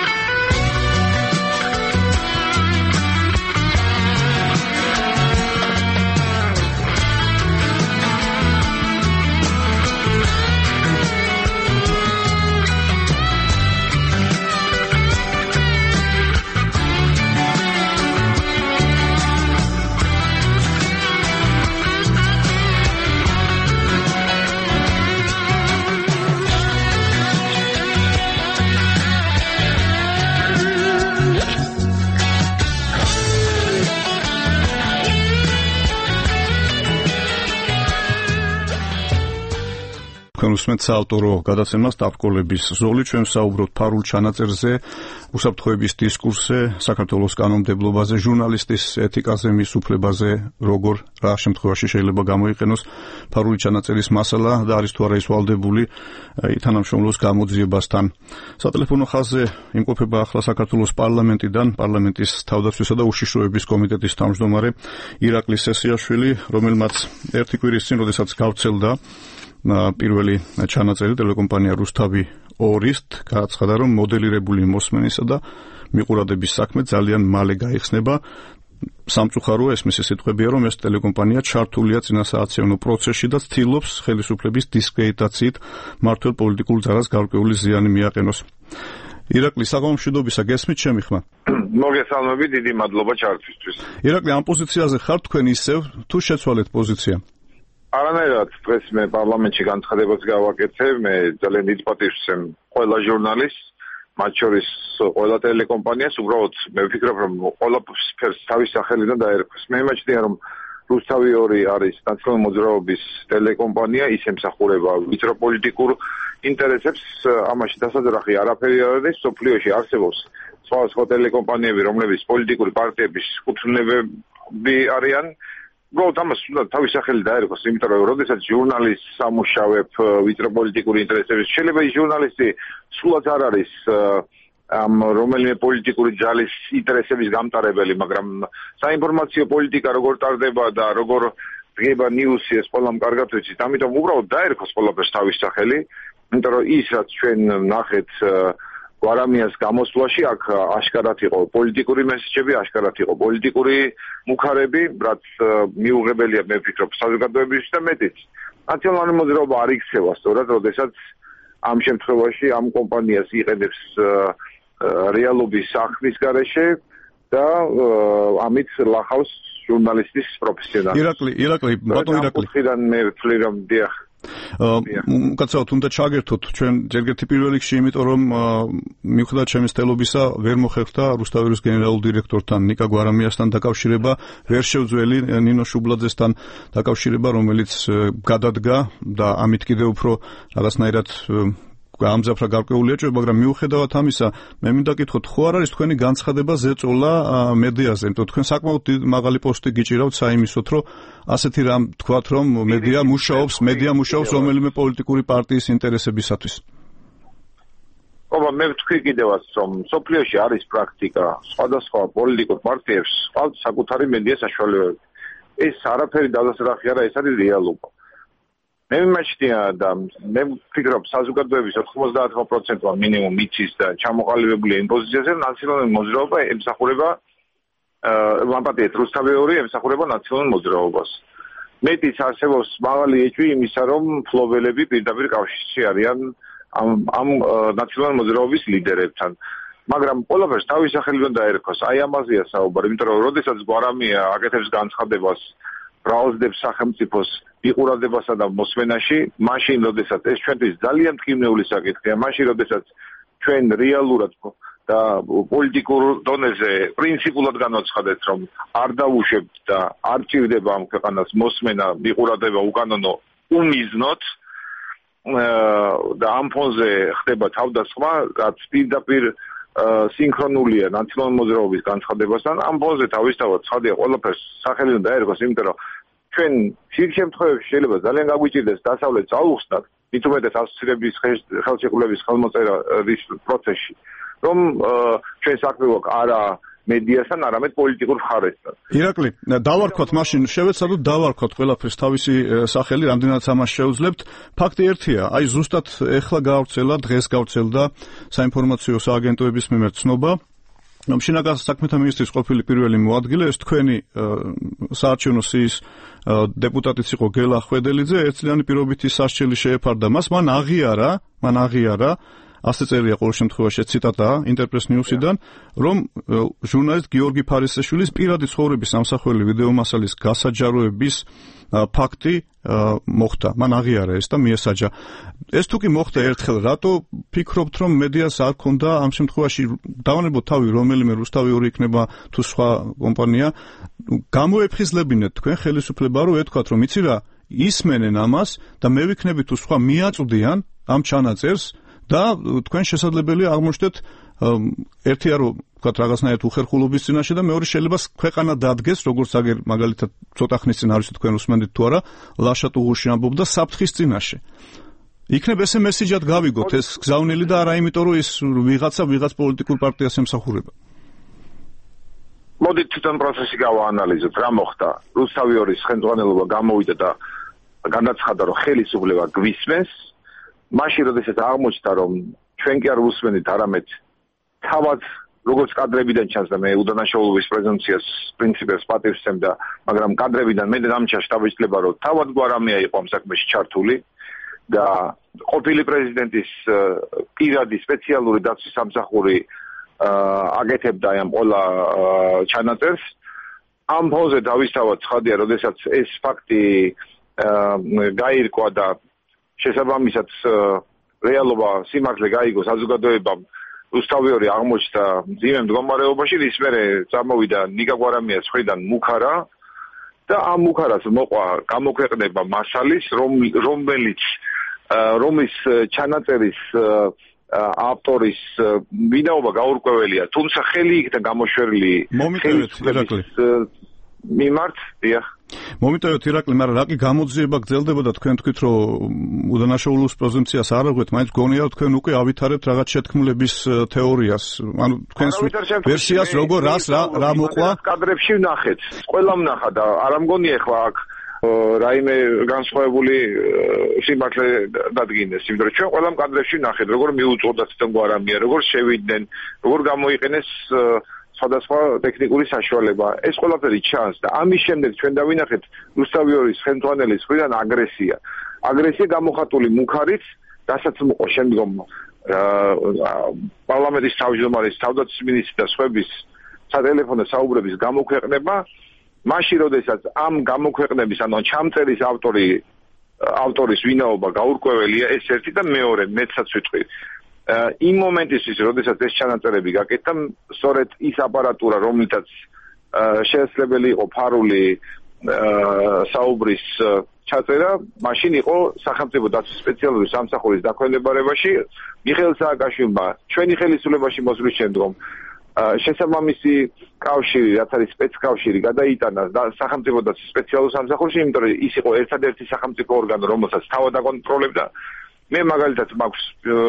თქვენ უსმენთ საავტორო გადაცემას დაბკოლების ზოლი. ჩვენ საუბრობთ ფარულ ჩანაწერზე, უსაფრთხოების დისკურსზე, საქართველოს კანონმდებლობაზე, ჟურნალისტის ეთიკაზე, მის უფლებაზე, როგორ რა შემთხვევაში შეიძლება გამოიყენოს ფარული ჩანაწერის მასალა და არის თუ არა ის ვალდებული თანამშრომლობის გამოძიებასთან. სატელეფონო ხაზზე იმყოფება ახლა საქართველოს პარლამენტიდან, პარლამენტის თავდაცვისა და უშიშროების კომიტეტის თავმჯდომარე ირაკლი სესიაშვილი, რომელმაც ერთი კვირის წინ, როდესაც გავრცელდა პირველი ჩანაწერი ტელეკომპანია რუსთავი 2-ის გააცხადა, რომ მოდელირებული მოსმენისა და მიყურადების საქმე ძალიან მალე გაიხსნება. სამწუხაროა, ეს მისი სიტყვებია, რომ ეს ტელეკომპანია ჩართულია წინასაარჩევნო პროცესში და ცდილობს ხელისუფლების დისკრედიტაციით მართლ პოლიტიკურ ძალას გარკვეული ზიანი მიაყენოს. ირაკლი, საგამომშვიდობისა, გესმით ჩემი ხმა? მოგესალმები, დიდი მადლობა ჩართვისთვის. ირაკლი, ამ პოზიციაზე ხართ თქვენ ისევ, თუ შეცვალეთ პოზიცია? არანაირად, დღეს მე პარლამენტში განცხადებას გავაკეთე, მე ძალიან დიდ პატივს ვცემ ყველა ჟურნალისტს, მათ შორის ყველა ტელეკომპანიას, უბრალოდ მე ვფიქრობ, რომ ყველა სფეროს თავის სახელიდან დაერქვეს. მე იმაჩნია, რომ რუსთავი 2 არის ნაციონალური მოძრაობის ტელეკომპანია, ის ემსახურება ვიწრო პოლიტიკურ ინტერესებს ამაში დასაძრახი არაფერი არ არის. სოფლიოში არსებობს სხვა ტელეკომპანიები, რომლებიც პოლიტიკური პარტიების კუთვნილები არიან. უბრალოდ ამას უნდა თავის სახელი დაერქოს, იმიტომ რომ როდესაც ჟურნალისტს ამუშავებ ვიწრო პოლიტიკური ინტერესების, შეიძლება ის ჟურნალისტი სულაც არ არის ამ რომელიმე პოლიტიკური ჯალის ინტერესების გამტარებელი, მაგრამ საინფორმაციო პოლიტიკა როგორ ტარდება და როგორ დგება ნიუსი, ეს ყველამ კარგად ვიცით. ამიტომ უბრალოდ დაერქოს ყველაფერს თავის სახელი, იმიტომ რომ ის რაც ჩვენ ნახეთ გვარამიას გამოსვლაში, აქ აშკარად იყო პოლიტიკური მესეჯები, აშკარად იყო პოლიტიკური მუხარები, რაც მიუღებელია მე ვფიქრობ საზოგადოებისთვის და მეტიც. ნაციონალური მოძრაობა არ იქცევა სწორად, როდესაც ამ შემთხვევაში ამ კომპანიას იყენებს რეალობის სახლის გარეშე და ამით ლახავს ჟურნალისტის პროფესიონალიზმს. ირაკლი, ბატონო ირაკლი. ხიდან მე ვთვლი რომ დიახ. უკაცრავად უნდა ჩაგერთოთ ჩვენ ჯერ ერთი პირველ რიგში, იმიტომ რომ მიუხედავად ჩემი სტელობისა ვერ მოხერხდა რუსთავის გენერალურ დირექტორთან ნიკა გვარამიასთან დაკავშირება, ვერ შევძველი ნინო შუბლაძესთან დაკავშირება, რომელიც გადადგა და ამით კიდევ უფრო რაღაცნაირად ამზაფრა გარკვეული ეჭვება, მაგრამ მიუხედავად ამისა, მე მინდა გითხოთ, ხო არ არის თქვენი განცხადება ზეწოლა მედიაზე, იმიტომ თქვენ საკმაოდ მაღალი პოსტი გიჭირავთ საიმისოთ, რომ ასეთი რამ თქვათ, რომ მედია მუშაობს რომელიმე პოლიტიკური პარტიის ინტერესებისათვის. მე ვთქვი კიდევაც, რომ სოფლიოში არის პრაქტიკა, სხვადასხვა პოლიტიკურ პარტიებს ყავთ საკუთარი მედია საშუალებები. ეს არაფერი დადასრახი არა, ეს არის რეალობა. მე მიმაჩნია და მე ვფიქრობ საზოგადოების 90% მინიმუმ იცის და ჩამოყალიბებულია იმ პოზიციაზე, რომ ნაციონალური მოძრაობა ემსახურება ვამბობთ რუსთავი ემსახურება ნაციონალურ მოძრაობას. მეტიც არსებობს მაღალი ეჭვი იმისა, რომ ფლობელები პირდაპირ კავშირში არიან ამ ნაციონალურ მოძრაობის ლიდერებთან. მაგრამ ყველაფერს თავის სახელი უნდა დაერქოს. აი ამაზეა საუბარი, იმიტომ რომ როდესაც გვარამია აკეთებს განცხადებას ბრალდებს სახელმწიფოს იყურადებასა და მოსმენაში, მაშინ როდესაც ეს ჩვენთვის ძალიან მტკივნეული საკითხია, მაშინ როდესაც ჩვენ რეალურად და პოლიტიკურ დონეზე პრინციპულად განვაცხადეთ, რომ არ დავუშვებთ და არ ჭირდება ამ ქვეყანას მოსმენა, იყურადება უკანონო უმიზნოთ და ამ ფონზე ხდება თავდასხმა, რაც პირდაპირ სინქრონულია ნაციონალური მოძრაობის განცხადებასთან, ამ ფონზე თავისთავად ცხადია ყველაფერს სახელი უნდა დაერქოს, იმიტომ რომ ჩვენ ხშირ შემთხვევებში შეიძლება ძალიან გაგვიჭირდეს დასავლეთ წაუხსნათ, მით უმეტეს ასოცირების ხელშეკრულების ხელმოწერის პროცესში, რომ ჩვენ საქმე გვაქვს არა მედიასთან, არამედ პოლიტიკურ მხარესთან. ირაკლი, დავარქვათ მაშინ, შევეცადოთ დავარქვათ ყველაფერს თავისი სახელი, რამდენადაც ამას შეუძლებთ. ფაქტი ერთია, აი ზუსტად ეხლა გავრცელა, დღეს გავრცელდა საინფორმაციო სააგენტოების მიმართ ცნობა, რომ შინაგან საქმეთა მინისტრის ყოფილი პირველი მოადგილე, ეს თქვენი საარჩევნო სიის დეპუტატიც იყო გელა ხვედელიძე, ერთწლიანი პირობითი სასჯელი შეეფარდა მას, მან აღიარა ასე წერია ყოველ შემთხვევაში ციტატაა ინტერპრეს ნიუსიდან, რომ ჟურნალისტ გიორგი ფარისაშვილის პირადი ცხოვრების ამსახველი ვიდეომასალის გასაჯაროების ფაქტი მოხდა. მან აღიარა ეს და მიესაჯა. ეს თუ კი მოხდა ერთხელ, რატო ფიქრობთ, რომ მედიას არ ქონდა ამ შემთხვევაში დავანებოთ თავი რომელიმე რუსთავი იქნება თუ სხვა კომპანია, გამოეფხიზლებინეთ თქვენ ხელისუფლება, რომ ეთქვათ, რომ იცი რა, ისმენენ ამას და მე ვიქნები თუ სხვა მიაწვდიან ამ ჩანაწერს და თქვენ შესაძლებელია აღმოჩნდეთ ერთია რომ ვთქვათ რაღაცნაირად უხერხულობის წინაშე და მეორე შეიძლება ქვეყანა დადგეს, როგორც აგერ მაგალითად ცოტა ხნის წინ არის თქვენ უსმენთ თუ არა, ლაშა ტუღუში ამბობდა საფრთხის წინაშე. იქნებ ესე მესიჯად გავიგოთ ეს გზავნილი და არა იმიტომ რომ ის ვიღაც პოლიტიკურ პარტიას ემსახურება. მოდით თვითონ პროცესი გავაანალიზოთ, რა მოხდა. რუსთავი ხელმძღვანელობა გამოვიდა და განაცხადა, რომ ხელისუფლება გვისმენს. მაშინ როდესაც აღმოჩნდა, რომ ჩვენ კი არ ვუსმენთ, არამედ თავად როგორც კადრებიდან ჩანს და მე უდანაშაულობის პრეზუმპციას პრინციპებს პატივს ვცემდა, მაგრამ კადრებიდან მე დამჩა შტაბ-შტაბა, რომ თავად გვარამია იყო ამ საქმეში ჩართული და ყოფილი პრეზიდენტის პირადი სპეციალური დაცვის სამსახური აკეთებდა ამ ყველა ჩანაწერს. ამ ფონზე თავისთავად ცხადია, როდესაც ეს ფაქტი გაირკვა და შესაბამისად რეალობა სიმართლე გაიგო საზოგადოებამ, რუსთავი აღმოჩნდა მძიმე მდგომარეობაში, რის მერე წამოვიდა ნიკა გვარამიას მხრიდან მუხარა და ამ მუხარას მოყვა გამოქვეყნება მასალის, რომელიც რომის ჩანაწერის ავტორის ვინაობა გაურკვეველია, თუმცა ხელი იქნა გამოშვერილი მიმართ, დიახ. მომიტევეთ ირაკლი, მაგრამ რა კი გამოძიება გრძელდებოდა, თქვენ თქვით, რომ უდანაშაულობის პრეზუმპციას არ აღვეთ, მაინც გონია რომ თქვენ უკვე ავითარებთ რაღაც შეთქმულების თეორიას, ანუ თქვენს ვერსიას როგორ რა მოყვა? კადრებში ვნახეთ, ყველამ ვნახა და არ ამგონია ახლა აქ რაიმე განსხვავებული სიმართლე დადგინდეს, იმიტომ რომ ჩვენ ყველამ კადრებში ვნახეთ, როგორ მიუწოდათ თვითონ გვარამია, როგორ შევიდნენ, როგორ გამოიყენეს სხვადასხვა ტექნიკური საშუალება. ეს ყველაფერი ჩანს და ამის შემდეგ ჩვენ დავინახეთ რუსთავიორის ხელმძღვანელის მხრიდან აგრესია. აგრესია გამოხატული მუქარით, რასაც მოყვა შემდგომ პარლამენტის თავმჯდომარის, თავდაცვის მინისტრის და სხვების სატელეფონო საუბრების გამოქვეყნება, მაშინ როდესაც ამ გამოქვეყნების, ანუ ჩამწერის ავტორის ვინაობა გაურკვეველია, ეს ერთი და მეორე, მეცაც ვიტყვი. იმ მომენტისთვის, როდესაც ეს ჩანაწერები გაკეთდა, სწორედ ის აპარატურა, რომლითაც შესაძლებელი იყო ფარული საუბრის ჩაწერა, მაშინ იყო სახელმწიფო დაცვის სპეციალური სამსახურის დაქვემდებარებაში მიხეილ სააკაშვილმა ჩვენი ხელისუფლებაში მოსვლის შემდგომ შესაბამისი კავშირი, რაც არის სპეცკავშირი, გადაიტანა სახელმწიფო დაცვის სპეციალურ სამსახურში, იმიტომ რომ ის იყო ერთადერთი სახელმწიფო ორგანო, რომელსაც თავად აკონტროლებდა. მე მაგალითად მაქვს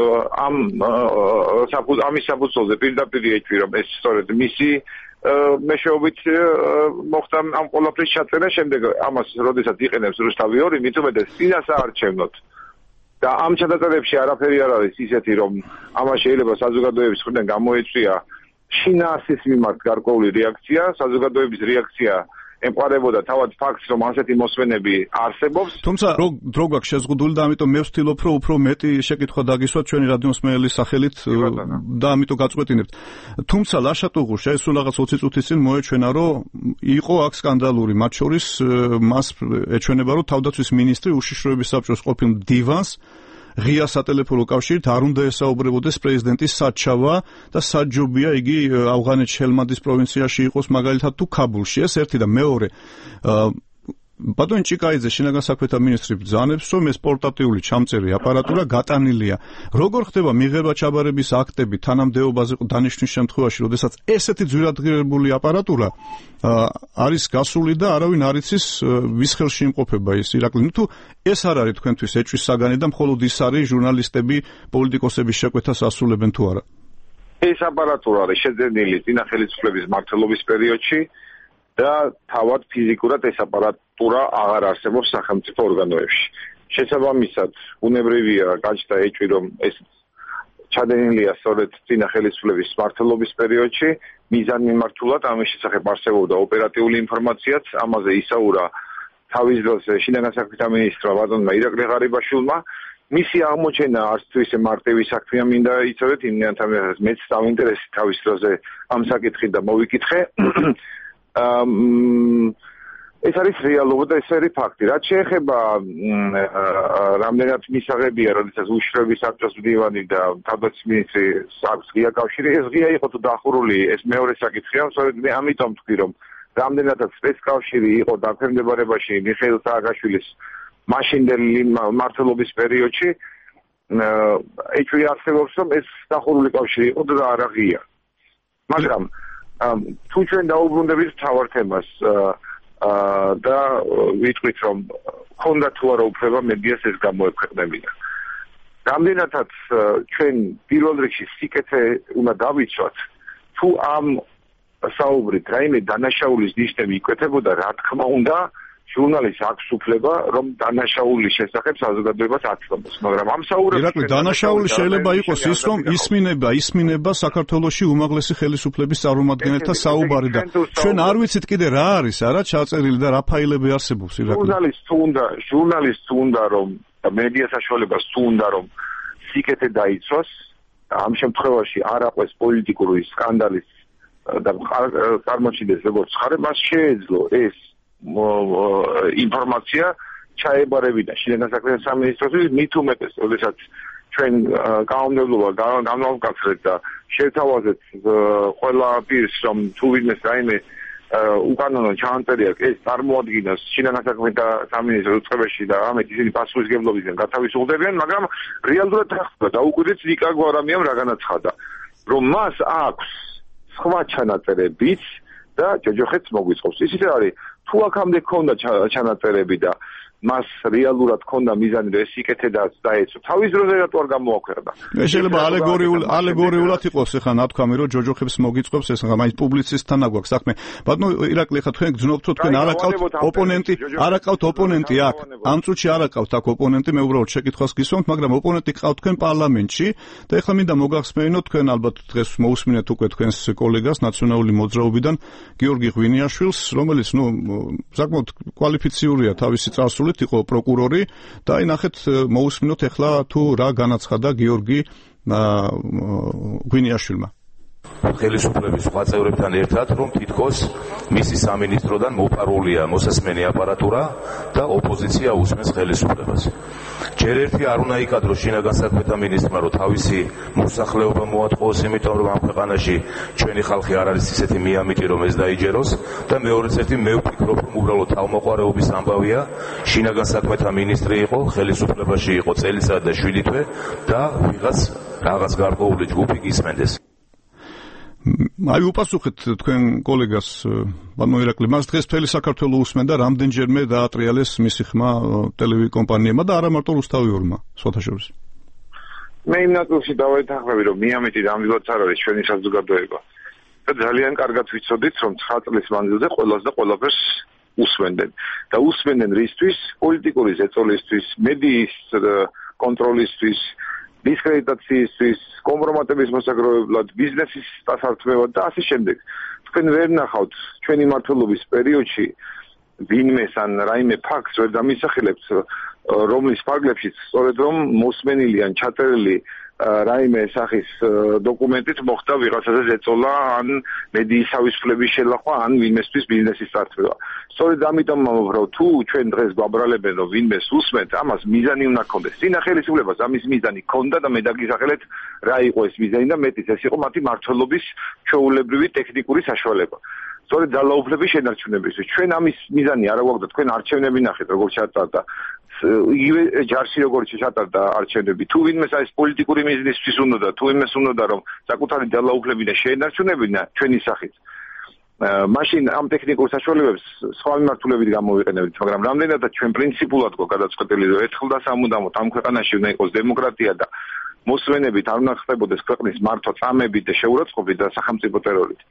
ამის საფუძველზე პირდაპირ ეჭვი, რომ ეს სწორედ მისი მეშვეობით მოხდა ამ ყველაფრის ჩაწერა, შემდეგ ამას როდესაც იყენებს რუსთავი 2, მით უმეტეს წინასაარჩევნოდ და ამ ჩანაწერებში არაფერი არ არის ისეთი, რომ ამას შეიძლება საზოგადოების მხრიდან გამოეწვია შინაარსის მიმართ გარკვეული რეაქცია, საზოგადოების რეაქცია ემყარებოდა თავად ფაქტს, რომ ასეთი მოსმენები არსებობს. თუმცა დრო გვაქვს შეზღუდული და ამიტომ მე ვცდილობ, რომ უფრო მეტი შეკითხვა დაგისვათ ჩვენი რადიომსმენელის სახელით და ამიტომ გაწყვეტინებთ. თუმცა ლაშა ტუღუშა ეს რაღაც 20 წუთის წინ მოეჩვენა, რომ იყო აქ სკანდალური, მათ შორის მას ეჩვენება, რომ თავდაცვის მინისტრი უშიშროების საბჭოს ყოფილ დივანს ღია სატელეფონო კავშირით არ უნდა ესაუბრებოდეს პრეზიდენტის საჩავა და საჯობია იგი ავღანეთში ჰელმანდის პროვინციაში იყოს მაგალითად თუ ქაბულში. ეს ერთი და მეორე ბატონი ჭიკაიძე შინაგან საქმეთა მინისტრი ბრძანებს, რომ ეს პორტატიული ჩამწერი აპარატურა გატანილია. როგორ ხდება მიღება ჩაბარების აქტები თანამდებობაზე დანიშვნის შემთხვევაში, როდესაც ესეთი ძვირადღირებული აპარატურა არის გასული და არავინ არ იცის ვის ხელში იმყოფება ეს ირაკლი. თუ ეს არ არის თქვენთვის ეჭვის საგანი და მხოლოდ ის არის ჟურნალისტები, პოლიტიკოსების შეკვეთას ასრულებენ თუ არა? ეს აპარატურა არის შეძენილი წინა ხელისუფლების მმართველობის პერიოდში და თავად ფიზიკურად ეს აპარატურა აღარ არსებობს სახელმწიფო ორგანოებში. შესაბამისად, უნებრივია გაჩნდა ეჭვი, რომ ეს ჩადენილია სწორედ წინა ხელისუფლების მმართველობის პერიოდში, მიზანმიმართულად ამის შესახებ არსებობდა ოპერატიული ინფორმაციაც, ამაზე ისაურა თავის დროს შინაგან საქმეთა მინისტრმა ბატონმა ირაკლი ღარიბაშვილმა. მისი აღმოჩენა არც თუ ისე მარტივი საქმეა, მინდა იცოდეთ, იმენთან მეც დავინტერესდი თავის დროზე ამ საკითხით და მოვიკითხე. ეს არის რეალობა და ეს არის ფაქტი. რაც შეეხება რამდენად მისაღებია, როდესაც უშიშროების საბჭოს მდივანი და თავდაცვის მინისტრი აქვს ღია კავშირი, ეს ღია იყო თუ დახურული, ეს მეორე საკითხია. სწორედ მე ამიტომ ვთქვი, რომ რამდენადაც სპეცკავშირი იყო დაქვემდებარებაში მიხეილ სააკაშვილის მაშინდელი მმართველობის პერიოდში, ეჭვი არსებობს, რომ ეს დახურული კავშირი იყო და არა ღია. მაგრამ თუ ჩვენ დაუბრუნდებით მთავარ თემას და ვიტყვით, რომ ქონდა თუ არა უფლება მედიას ეს გამოექვეყნებინა. რამდენადაც ჩვენ პირველ რიგში სიკეთე უნდა დავიცვათ, თუ ამ საუბრით რაიმე დანაშაულის ნიშნები იკვეთებოდა, რა თქმა უნდა, ჟურნალისტს აქვს უფლება, რომ დანაშაულის შესახებ საზოგადოებას აცნობს, მაგრამ ამ საუბრებში ირაკლი, დანაშაული შეიძლება იყოს ის, რომ ისმინება საქართველოში უმაღლესი ხელისუფლების წარმომადგენელთა საუბარი და ჩვენ არ ვიცით კიდე რა არის, არა ჩაწერილი და რა ფაილები არსებობს ირაკლი. ჟურნალისტს თუ უნდა რომ მედია საშუალებას თუ უნდა რომ სიკეთე დაიცვას, ამ შემთხვევაში არ აყვეს პოლიტიკური სკანდალის და წარმოჩინდეს როგორც ხარე, მას შეეძლო ეს ინფორმაცია ჩაებარებინა შინაგან საქმეთა სამინისტროსთვის, მით უმეტეს, როდესაც ჩვენ კანონმდებლობა განვავკაცრეთ და შევთავაზეთ ყველა პირს, რომ თუ ვინმეს რაიმე უკანონო ჩანაწერია ეს წარმოადგენს შინაგან საქმეთა სამინისტროს უწყებაში და ამით ისინი პასუხისმგებლობისგან გათავისუფლდებიან, მაგრამ რეალურად ხდება და უკიდურეს ნიკარგუა რამეამ რა განაცხადა, რომ მას აქვს სხვა ჩანაწერებიც და ჯოჯოხეთს მოგვიწყობს. ისიც არის, თუ აქამდე ქონდა ჩანაწერები და მას რეალურად ქონდა მიზანი და ეს იკეთე და დაეცო. თავის დროზე რატო არ გამოაქვეყნა? შეიძლება ალეგორიულად იყოს ახლა ნათქვამი, რომ ჯოჯოხებს მოგიწყობს ეს მაინც პუბლიცისტთან აგვაქვს საქმე. ბატონო ირაკლი, ხა თქვენ გძნობთ, რომ თქვენ არაყავთ ოპონენტი აქ. ამ წუთში არაყავთ აქ ოპონენტი, მე უბრალოდ შეკითხვას გისვამთ, მაგრამ ოპონენტი ყავთ თქვენ პარლამენტში და ახლა მინდა მოგახსენოთ, თქვენ ალბათ დღეს მოусმინეთ უკვე თქვენს კოლეგას ნაციონალური მოძრაობიდან გიორგი ღვინიაშვილს, რომელიც საკმაოდ კვალიფიციურია თავისი წარსული იყო პროკურორი და აი ნახეთ მოусმინოთ ახლა თუ რა განაცხადა გიორგი ღვინიაშვილმა. ხელისუფლების სხვა წევრებთან ერთად, რომ თითქოს მისი სამინისტროდან მოპარულია მოსასმენი აპარატურა და ოპოზიცია უსმენს ხელისუფლებას. ჯერ ერთი არ უნდა იკადროს შინაგან საქმეთა მინისტრმა, რომ თავისი მოსახლეობა მოატყუოს, იმიტომ რომ ამ ქვეყანაში ჩვენი ხალხი არ არის ისეთი მიამიტი, რომ ეს დაიჯეროს და მეორეც ერთი მე ვფიქრობ, რომ უბრალოდ თავმოყარების ამბავია, შინაგან საქმეთა მინისტრი იყო, ხელისუფლებაში იყო წელიწად და 7 თვე და რაღაც გარკვეული ჯგუფი გისმენდეს. აი უპასუხეთ თქვენ კოლეგას ბანო ირაკლი, მას დღეს მთელი საქართველო უსმენდა, რამდენჯერმე დაატრიალეს მისი ხმა ტელევიზიაკომპანიებმა და არა მარტო რუსთავიორმა, სხვათა შორის. მე იმ ნაწილში დავეთანხმები, რომ მიამიტი ნამდვილად არ არის ჩვენი საზოგადოება. და ძალიან კარგად ვიცოდით, რომ 9 წლის მანძილზე ყველას და ყველაფერს უსმენდნენ. და უსმენდნენ რისთვის? პოლიტიკური ზეწოლისთვის, მედიის კონტროლისთვის, დისკრედიტაციისთვის, კომპრომატების მოსაგროვებლად, ბიზნესის დასართმევად და ასე შემდეგ. თქვენ ვერ ნახავთ ჩვენი მმართველობის პერიოდში ვინმეს ან რაიმე ფაქტს ვერ დამისახელებთ, რომლის ფარგლებშიც სწორედ რომ მოსმენილი ან ჩაწერილი რაიმე სახის დოკუმენტით მოხდა ვიღაცაზე ზეწოლა ან მედიის თავისუფლების შელახვა ან ვინმესთვის ბიზნესის წარსულობა. სწორედ ამიტომ მომავალ თუ ჩვენ დღეს გვაბრალებენ რომ ვინმეს უსმენთ, ამას მიზანი უნდა ქონდეს. წინა ხელისუფლებას ამის მიზანი ქონდა და მე დაგისახელეთ რა იყო ეს მიზანი და მეტიც ეს იყო მათი მართლობის ჩვეულებრივი ტექნიკური საშუალება. სწორედ ძალაუფლების შენარჩუნებისთვის. ჩვენ ამის მიზანი არ გვაქვს და თქვენ არჩევნები ნახეთ როგორ ჩატარდა. იგივე ჯარში როგორც ჩატარდა არჩევნები. თუ ვინმეს ეს პოლიტიკური მიზნისთვის უნდა და თუ ვინმეს უნდა რომ საკუთარი ძალაუფლებიდან შეენარჩუნებინა ჩვენი სახით. მაშინ ამ ტექნიკურ საშუალებებს სხვა მიმართულებით გამოვიყენებთ, მაგრამ რამდენადაც ჩვენ პრინციპულად გადაწყვეტილი რომ ერთხელ და სამუდამოდ ამ ქვეყანაში უნდა იყოს დემოკრატია და მოსვენებით არ უნდა ხდებოდეს ქვეყნის მართვა წამებით და შეურაცხყოფით და სახელმწიფო ტერორით.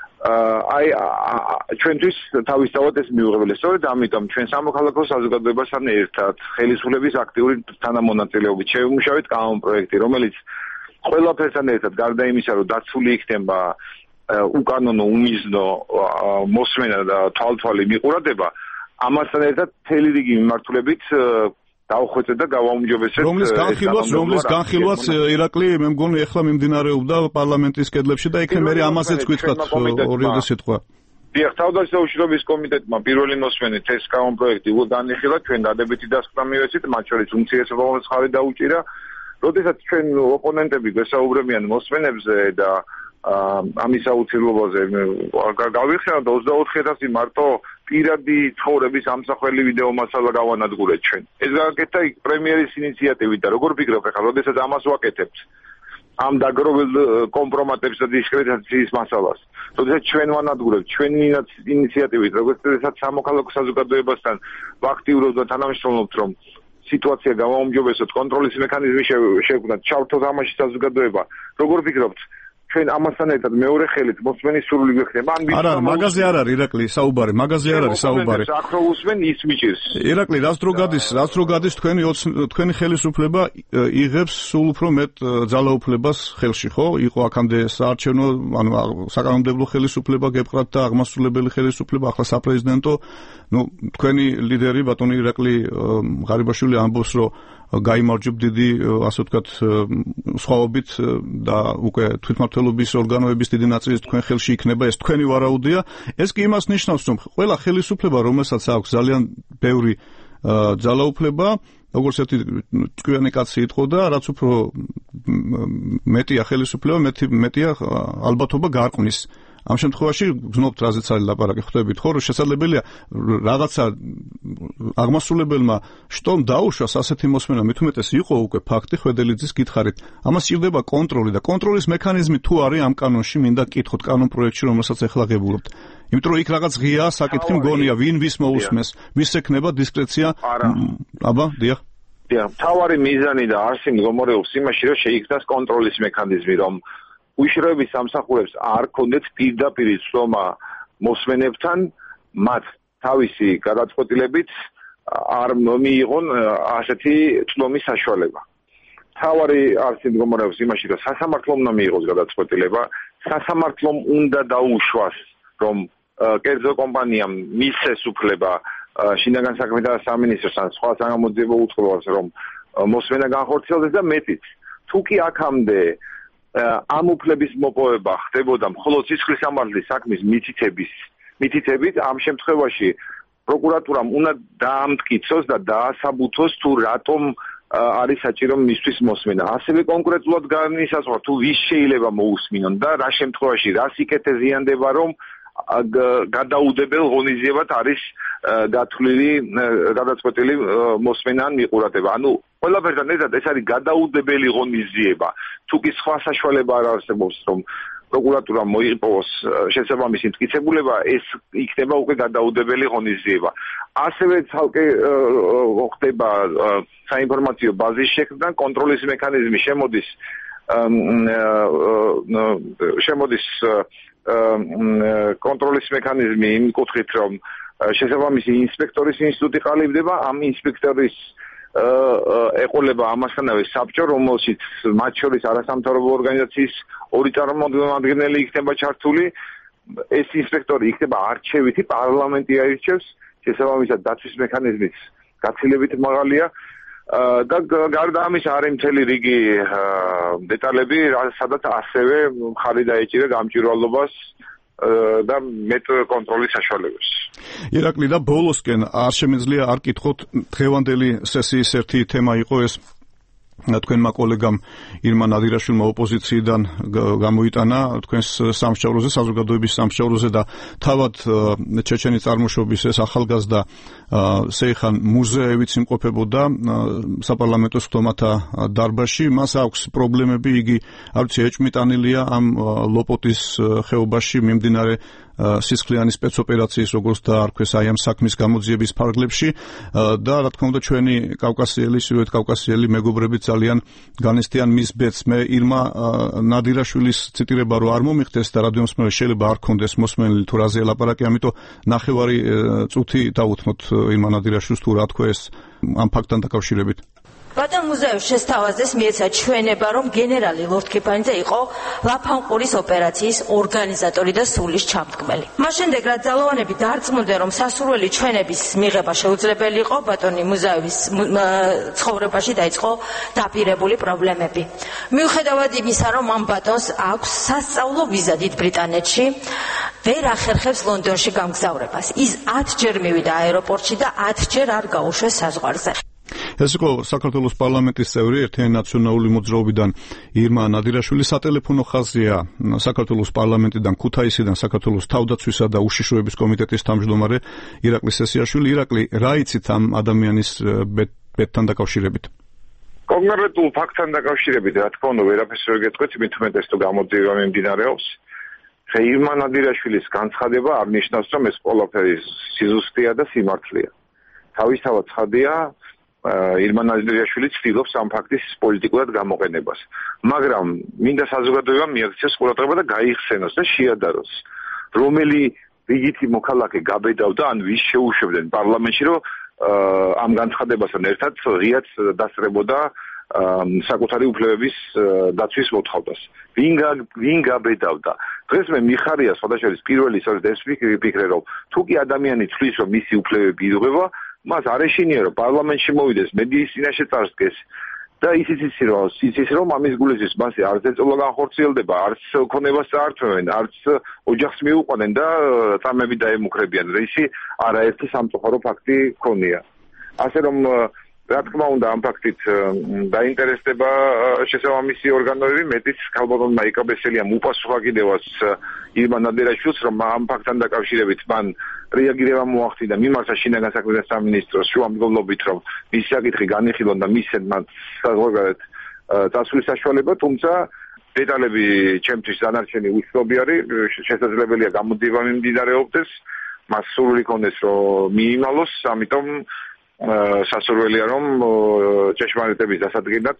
აი ჩვენთვის თავისთავად ეს მიუღებელია. სწორედ ამიტომ ჩვენ სამოქალაქო საზოგადოებასთან ერთად ხელისუფლების აქტიური თანამონაწილეობით შევიმუშავეთ კანონპროექტი, რომელიც ყველაფერთან ერთად გარდა იმისა, რომ დაცული იქნება უკანონო უმიზნო მოსმენა და თვალთვალი მიყურადება, ამასთან ერთად მთელი რიგი მიმართულებით დავხვეწეთ და გავაუმჯობესეთ რომლის განხილვაც ირაკლი მე მგონი ახლა მიმდინარეობდა პარლამენტის კედლებში და იქნებ მე ამასაც გითხრათ ორივე სიტყვა. დიახ, თავდაცვის უშუალობის კომიტეტმა პირველი მოსმენით ეს კანონპროექტი განიხილა, ჩვენ დადებითი დასკვნა მივეცით, მათ შორის უმცირესობასაც ხარი დაუჭირა. როდესაც ჩვენ ოპონენტები გვესაუბრებიან მოსმენებზე და ამის აუცილებლობაზე გავიხსენოთ 24,000 მარტო პირადი ცხოვრების ამსახველი ვიდეო მასალა გავანადგურეთ ჩვენ. ეს გაკეთდა პრემიერის ინიციატივით და როგორ ფიქრობ ახლა, როდესაც ამას ვაკეთებთ ამ დაგროვილ კომპრომატებს და დისკრედიტაციის მასალას. როდესაც ჩვენ ვანადგურებთ ჩვენი ინიციატივით, როდესაც სამოქალაქო საზოგადოებასთან ვაქტიურობთ და თანამშრომლობთ, რომ სიტუაცია გავაუმჯობესოთ, კონტროლის მექანიზმი შევქმნათ, ჩავთოთ ამაში საზოგადოება. როგორ ფიქრობთ? ჩვენ ამასთან ერთად მეორე ხელით მოსმენის სურვილი გვექნება. არა, მაგაზე არ არის ირაკლი საუბარი, მაგაზე არ არის საუბარი. აქ რო უსმენ ის მიჭირს. ირაკლი, რაც დრო გადის თქვენი ხელისუფლება იღებს სულ უფრო მეტ ძალაუფლებას ხელში, ხო? იყო აქამდე საარჩევნო, ანუ საკანონმდებლო ხელისუფლება გეპყრათ და აღმასრულებელი ხელისუფლება, ახლა საპრეზიდენტო. თქვენი ლიდერი ბატონი ირაკლი ღარიბაშვილი ამბობს, რომ გაიმარჯვებ დიდი, ასე ვთქვათ, სხვაობით და უკვე თვითმმართველობის ორგანოების დიდი ნაწილი თქვენ ხელში იქნება, ეს თქვენი ვარაუდია. ეს კი იმას ნიშნავს, რომ ყველა ხელისუფლება, რომელსაც აქვს ძალიან ბევრი ძალაუფლება, როგორც ერთი ჭკვიანი კაცი იტყო და რაც უფრო მეტია ხელისუფლება, მეტია ალბათობა გარყმის ამ შემთხვევაში გზნობთ რაზეც არის ლაპარაკი, ხვდებით ხო, რომ შესაძლებელია რაღაცა აღმასრულებელმა შტომ დაუშვას ასეთი მოსმენა, მით უმეტეს იყო უკვე ფაქტი, ხვედელიძის გითხარით. ამას სჭირდება კონტროლი და კონტროლის მექანიზმი თუ არის ამ კანონში, მინდა გკითხოთ კანონ პროექტში, რომელსაც ეხლა ღებულობთ. იმიტომ რომ იქ რაღაც ღია საკითხი მგონია, ვინ ვის მოусმეს, ვის ექნება დისკრეცია. აბა, დიახ. მთავარი მიზანი და არსი მდგომარეობს იმაში, რომ შეიქმნას კონტროლის მექანიზმი, რომ უშიშროების სამსახურებს არ ქონდეთ პირდაპირ ცნობა მოსმენებთან, მათ თავისი გადაწყვეტილებით არ მიიღონ ასეთი ცნობის საშუალება. მთავარი არსი მდგომარეობს იმაში, რომ სასამართლომ უნდა მიიღოს გადაწყვეტილება, სასამართლომ უნდა დაუშვას, რომ კერძო კომპანიამ მისცეს უფლება შინაგან საქმეთა სამინისტროს ან სხვა საგამოძიებო უწყებას, რომ მოსმენა განხორციელდეს და მეტიც. თუ კი აქამდე ამ უფლების მოპოვება ხდებოდა მხოლოდ სისხლისამართლის საქმის მითითებით, ამ შემთხვევაში პროკურატურამ უნდა დაამტკიცოს და დაასაბუთოს თუ რატომ არის საჭირო მისთვის მოსმენა. ასევე კონკრეტულად განისაზღვრა თუ ვის შეიძლება მოусმინონ და რა შემთხვევაში რა სიკეთე ზიანდება, რომ გადაუდებელ ღონისძიებად არის გათვლილი გადაწყვეტილი მოსმენა ან მიყურადება. ანუ ყველაფერთან ერთად ეს არის გადაუდებელი ღონისძიება. თუ კი სხვა საშუალება არ არსებობს, რომ პროკურატურამ მოიპოვოს შესაბამისი მტკიცებულება, ეს იქნება უკვე გადაუდებელი ღონისძიება. ასევე ცალკე ხდება საინფორმაციო ბაზის შექმნა, კონტროლის მექანიზმი შემოდის კონტროლის მექანიზმი იმ კუთხით, რომ შესაბამისი ინსპექტორის ინსტიტუტი ყალიბდება, ამ ინსპექტორის ეყოლება ამასთანავე საბჭო, რომელშიც მათ შორის არასამთავრობო ორგანიზაციის ორი წარმომადგენელი იქნება ჩართული. ეს ინსპექტორი იქნება არჩევითი, პარლამენტი აირჩევს, შესაბამისად დაცვის მექანიზმიც გაცილებით მაღალია. და გარდა ამისა არის მთელი რიგი დეტალები, სადაც ასევე მხარი დაეჭირა გამჭვირვალობას და მეტ კონტროლის საშუალებებს. ირაკლი, და ბოლოსკენ არ შემიძლია არ კითხოთ, დღევანდელი სესიის ერთი თემა იყო ეს თქვენმა კოლეგამ ირმა ნადირაშვილმა ოპოზიციიდან გამოიტანა თქვენს სამსჯავროზე, საზოგადოების სამსჯავროზე და თავად ჩეჩენი წარმოშობის ეს ახალგაზრდა სეიხან მუზეევიც იმყოფებოდა საპარლამენტო სხდომათა დარბაზში. მას აქვს პრობლემები, იგი არ ვიცი, ეჭვმიტანილია ამ ლოპოტის ხეობაში მიმდინარე სისხლიანი სპეცოპერაციის, როგორც დაარქვეს, აი ამ საქმის გამოძიების ფარგლებში და რა თქმა უნდა ჩვენი კავკასიელი მეგობრები ძალიან განესტიან მის ბედს. მე ირმა ნადირაშვილის ციტირება რომ არ მომიხდეს და რადიომსმენელს შეიძლება არ ქონდეს მოსმენელი თუ რაზე ელაპარაკი, ამიტომ ნახევარი წუთი დავუთმოთ ირმა ნადირაშვილს თუ რა თქვა ეს ამ ფაქტთან დაკავშირებით. ბატონ მუზეევს შესთავაზეს მიეცა ჩვენება, რომ გენერალი ლორდ კიპანიძე იყო ლაფანყურის ოპერაციის ორგანიზატორი და სულის ჩამდგმელი. მას შემდეგ რაც ძალოვანები დარწმუნდნენ, რომ სასურველი ჩვენების მიღება შეუძლებელი იყო, ბატონი მუზეევის ცხოვრებაში დაიწყო დაპირებული პრობლემები. მიუხედავად იმისა, რომ ამ ბატონს აქვს სასწავლო ვიზა დიდ ბრიტანეთში, ვერ ახერხებს ლონდონში გამგზავრებას. ის 10 ჯერ მივიდა აეროპორტში და 10 ჯერ არ გაუშვეს საზღვარზე. ეს იყო საქართველოს პარლამენტის წევრი ერთიანი ნაციონალური მოძრაობიდან ირმა ნადირაშვილი. სატელეფონო ხაზია საქართველოს პარლამენტიდან ქუთაისიდან საქართველოს თავდაცვისა და უშიშროების კომიტეტის თავმჯდომარე ირაკლი სესიაშვილი. ირაკლი, რა იცით ამ ადამიანის ბედთან დაკავშირებით? კონკრეტულ ფაქტთან დაკავშირებით, რა თქმა უნდა, ვერაფერს ვერ გეტყვით, მით უმეტეს თუ გამოძიება მიმდინარეობს. ირმა ნადირაშვილის განცხადება არ ნიშნავს, რომ ეს ყველაფერი სიზუსტეა და სიმართლეა. თავისთავად ცხადია, ირმა ნადირაშვილი ცდილობს ამ ფაქტის პოლიტიკურად გამოყენებას. მაგრამ მინდა საზოგადოებამ მიაქციოს ყურადღება და გაიხსენოს და შეადაროს, რომელი რიგითი მოქალაქე გაბედავდა ან ვის შეუშვებდნენ პარლამენტში, რომ ამ განცხადებასთან ერთად ღიად დასწრებოდა საკუთარი უფლებების დაცვის მოთხოვნას. ვინ გაბედავდა? დღეს მე მიხარია სხვადასხვა პირველი სწორედ ეს ვფიქრე, რომ თუ კი ადამიანი ცვლის, რომ მისი უფლებები იღება, მას არ ეშინია რომ პარლამენტში მოვიდეს, მედიის წინაშე წარსდგეს და ისიც რომ ამის გულისთვის მასე არც ეწოლა განხორციელდება, არც ქონებას წაართმევენ, არც ოჯახს მიუყვანენ და წამები დაემუქრებიან. ისი არაერთი სამწუხარო ფაქტი ქონია. ასე რომ რა თქმა უნდა ამ ფაქტით დაინტერესდება შესაბამისი ორგანოები, მეტიც ქალბატონმა იკაბესელიამ უპასუხა კიდევაც ირმა ნადერაშვილს, რომ ამ ფაქტთან დაკავშირებით მან რეაგირება მოახდინა, მიმართა შინაგან საქმეთა სამინისტროს შუამდგომლობით, რომ მის საკითხი განიხილონ და მისცენ მათ საზღვარგარეთ წასვლის საშუალება, თუმცა დეტალები ჩემთვის დანარჩენი უცნობი არის, შესაძლებელია გამოძიება მიმდინარეობდეს, მას სურვილი ქონდეს რომ მიიმალოს, ამიტომ სასურველია რომ ჭეშმარიტების დასადგენად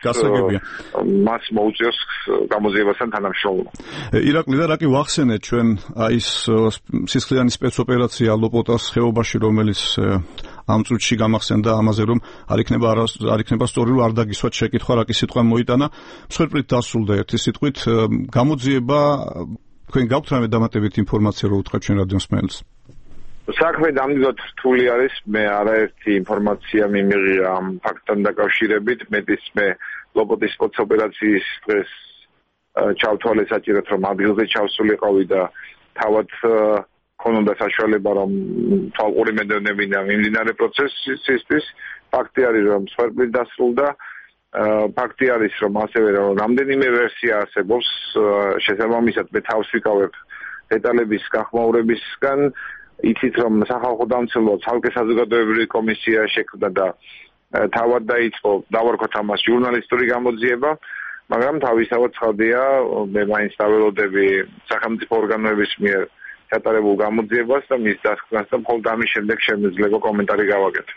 მას მოუწიოს გამოძიებასთან თანამშრომლობა. ირაკლი და რაკი ვახსენეთ ჩვენ ის სისხლიანი სპეცოპერაცია ლოპოტას ხეობაში, რომელიც ამ წუთში გამახსენდა ამაზე, რომ არ იქნება სწორი, რომ არ დაგისვათ შეკითხვა, რაკი სიტყვა მოიტანა. მსხვერპლით დასრულდა ერთი სიტყვით. გამოძიება თქვენ გაქვთ რამე დამატებით ინფორმაცია, რომ უთხრათ ჩვენ რადიო მსმენელს? საქმე ნამდვილად რთული არის, მე არაერთი ინფორმაცია მიმიღია ამ ფაქტთან დაკავშირებით, მეტიც მე ლოპოტის სპეცოპერაციის დღეს ჩავთვალე საჭიროდ, რომ ადგილზე ჩავსულიყავი და თავად ქონოდა საშუალება, რომ თვალყური მედოვნებინა მიმდინარე პროცესისთვის. ფაქტი არის, რომ მსხვერპლით დასრულდა. ფაქტი არის, რომ ასევე რამდენიმე ვერსია არსებობს, შესაბამისად მე თავს ვიკავებ დეტალების გახმაურებისგან. იცით, რომ სახალხო დამცველობა ცალკე საზოგადოებრივი კომისია შექმნა და თავად დაიწყო, დავარქოთ ამას, ჟურნალისტური გამოძიება, მაგრამ თავისთავად ცხადია, მე მაინც დაველოდები სახელმწიფო ორგანოების მიერ ჩატარებულ გამოძიებას და მის დასკვნას და მხოლოდ ამის შემდეგ შემიძლია კომენტარი გავაკეთო.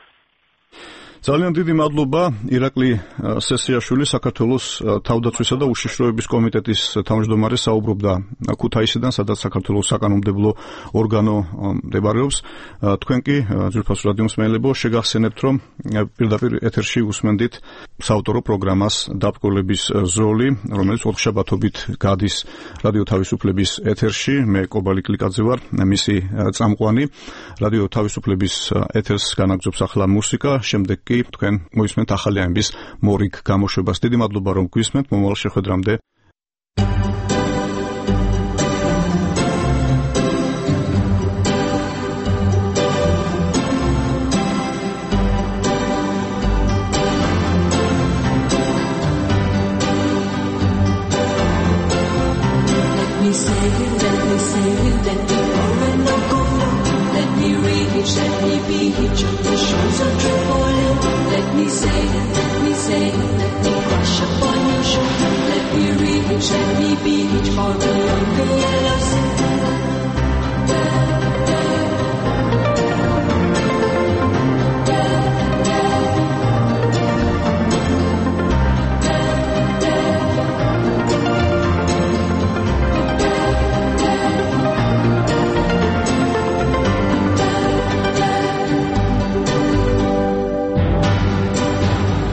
ძალიან დიდი მადლობა ირაკლი სესიაშვილი, საქართველოს თავდაცვისა და უშიშროების კომიტეტის თავმჯდომარე, საუბრობდა ქუთაისიდან, სადაც საქართველოს საკანონმდებლო ორგანო მდებარეობს. თქვენ კი ძვირფას რადიო მსმენელებო, შეგახსენებთ, რომ პირდაპირ ეთერში უსმენდით საავტორო პროგრამას დაბრკოლების ზოლი, რომელიც ოთხშაბათობით გადის რადიო თავისუფლების ეთერში. მე კობალი კლიკაძე ვარ, მისი წამყვანი. რადიო თავისუფლების ეთერს განაგრძობს ახლა მუსიკა, შემდეგ კი თქვენ მოისმენთ ახალი ამბის მორიგ გამოშვებას. დიდი მადლობა რომ გვისმენთ, მომავალ შეხვედრამდე.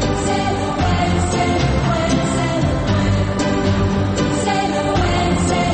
Sail away,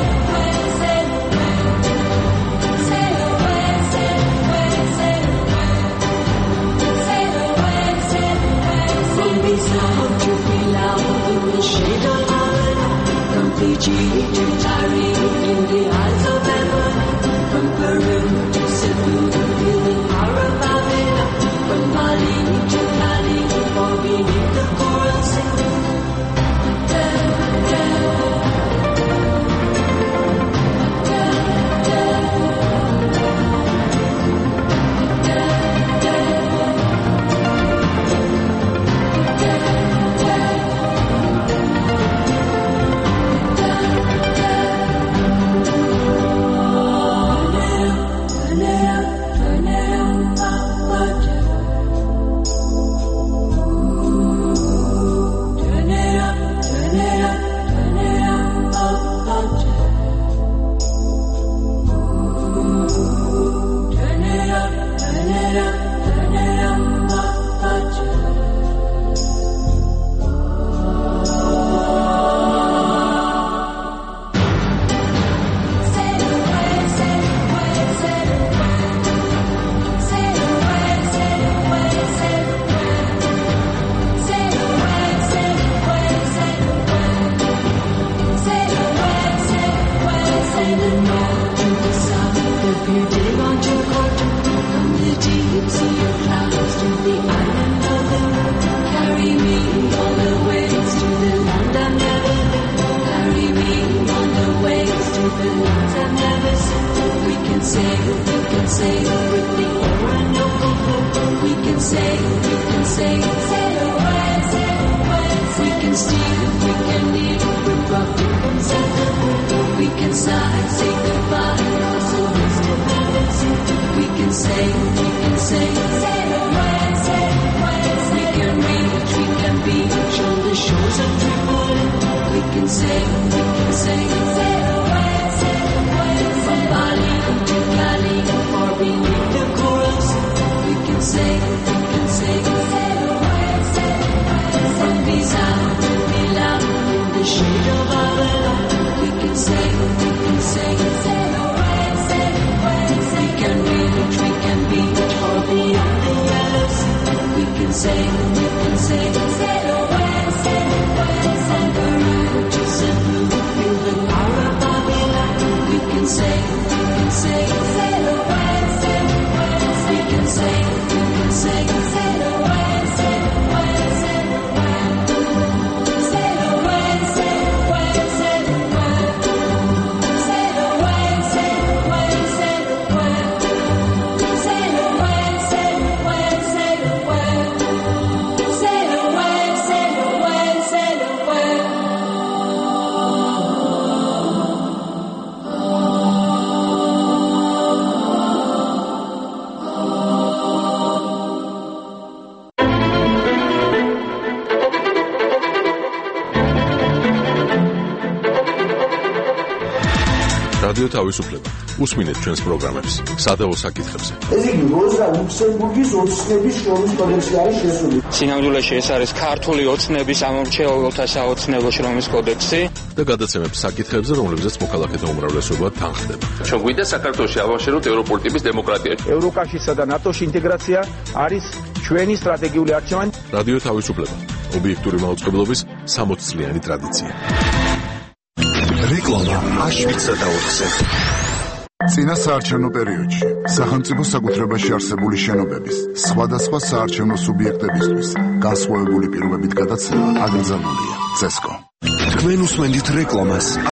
say it with me over and over. We can say sail away. We can steal, we can leave, we're buffets. We can sigh, say goodbye, we can say sail away. We can reach, we can beach on the shores of Tripoli. We can say sail away. From Bali to Cali, or beneath the corals. We can say sail away. From Pisa to Milan, in the shade of Avila. We can say sail away. We can reach, we can beach, or beyond the yellow sea. We can say sail away. From Peru to Cebu, in the power of Babylon. We can say sail away. We can say sail away. რადიო თავისუფლება. უსმინეთ ჩვენს პროგრამებს სადაო საკითხებზე. ეს იგი როზა ლუქსემბურგის ოცნების შრომის კოდექსი არის შესული. სინამდვილეში ეს არის ქართული ოცნების ამორჩეულთა საოცნებო შრომის კოდექსი და გადაცემებს საკითხებზე, რომლებზეც მოქალაქეთა უმრავლესობა თანხდება. ჩვენ გვინდა საქართველოში ავაშენოთ ევროპული ტიპის დემოკრატია. ევროკავშირსა და ნატოში ინტეგრაცია არის ჩვენი სტრატეგიული არჩევანი. რადიო თავისუფლება. ობიექტური მაუწყებლობის 60 წლიანი ტრადიცია. რეკლამა აშვიცა და 4-ზე. წინა საარჩევნო პერიოდში სახელმწიფო საკუთრებაში არსებული შენობების სხვადასხვა საარჩევნო სუბიექტებისთვის განსხვავებული პირობებით გადაცემა აკრძალულია. CESCO. თქვენ უსმენთ რეკლამას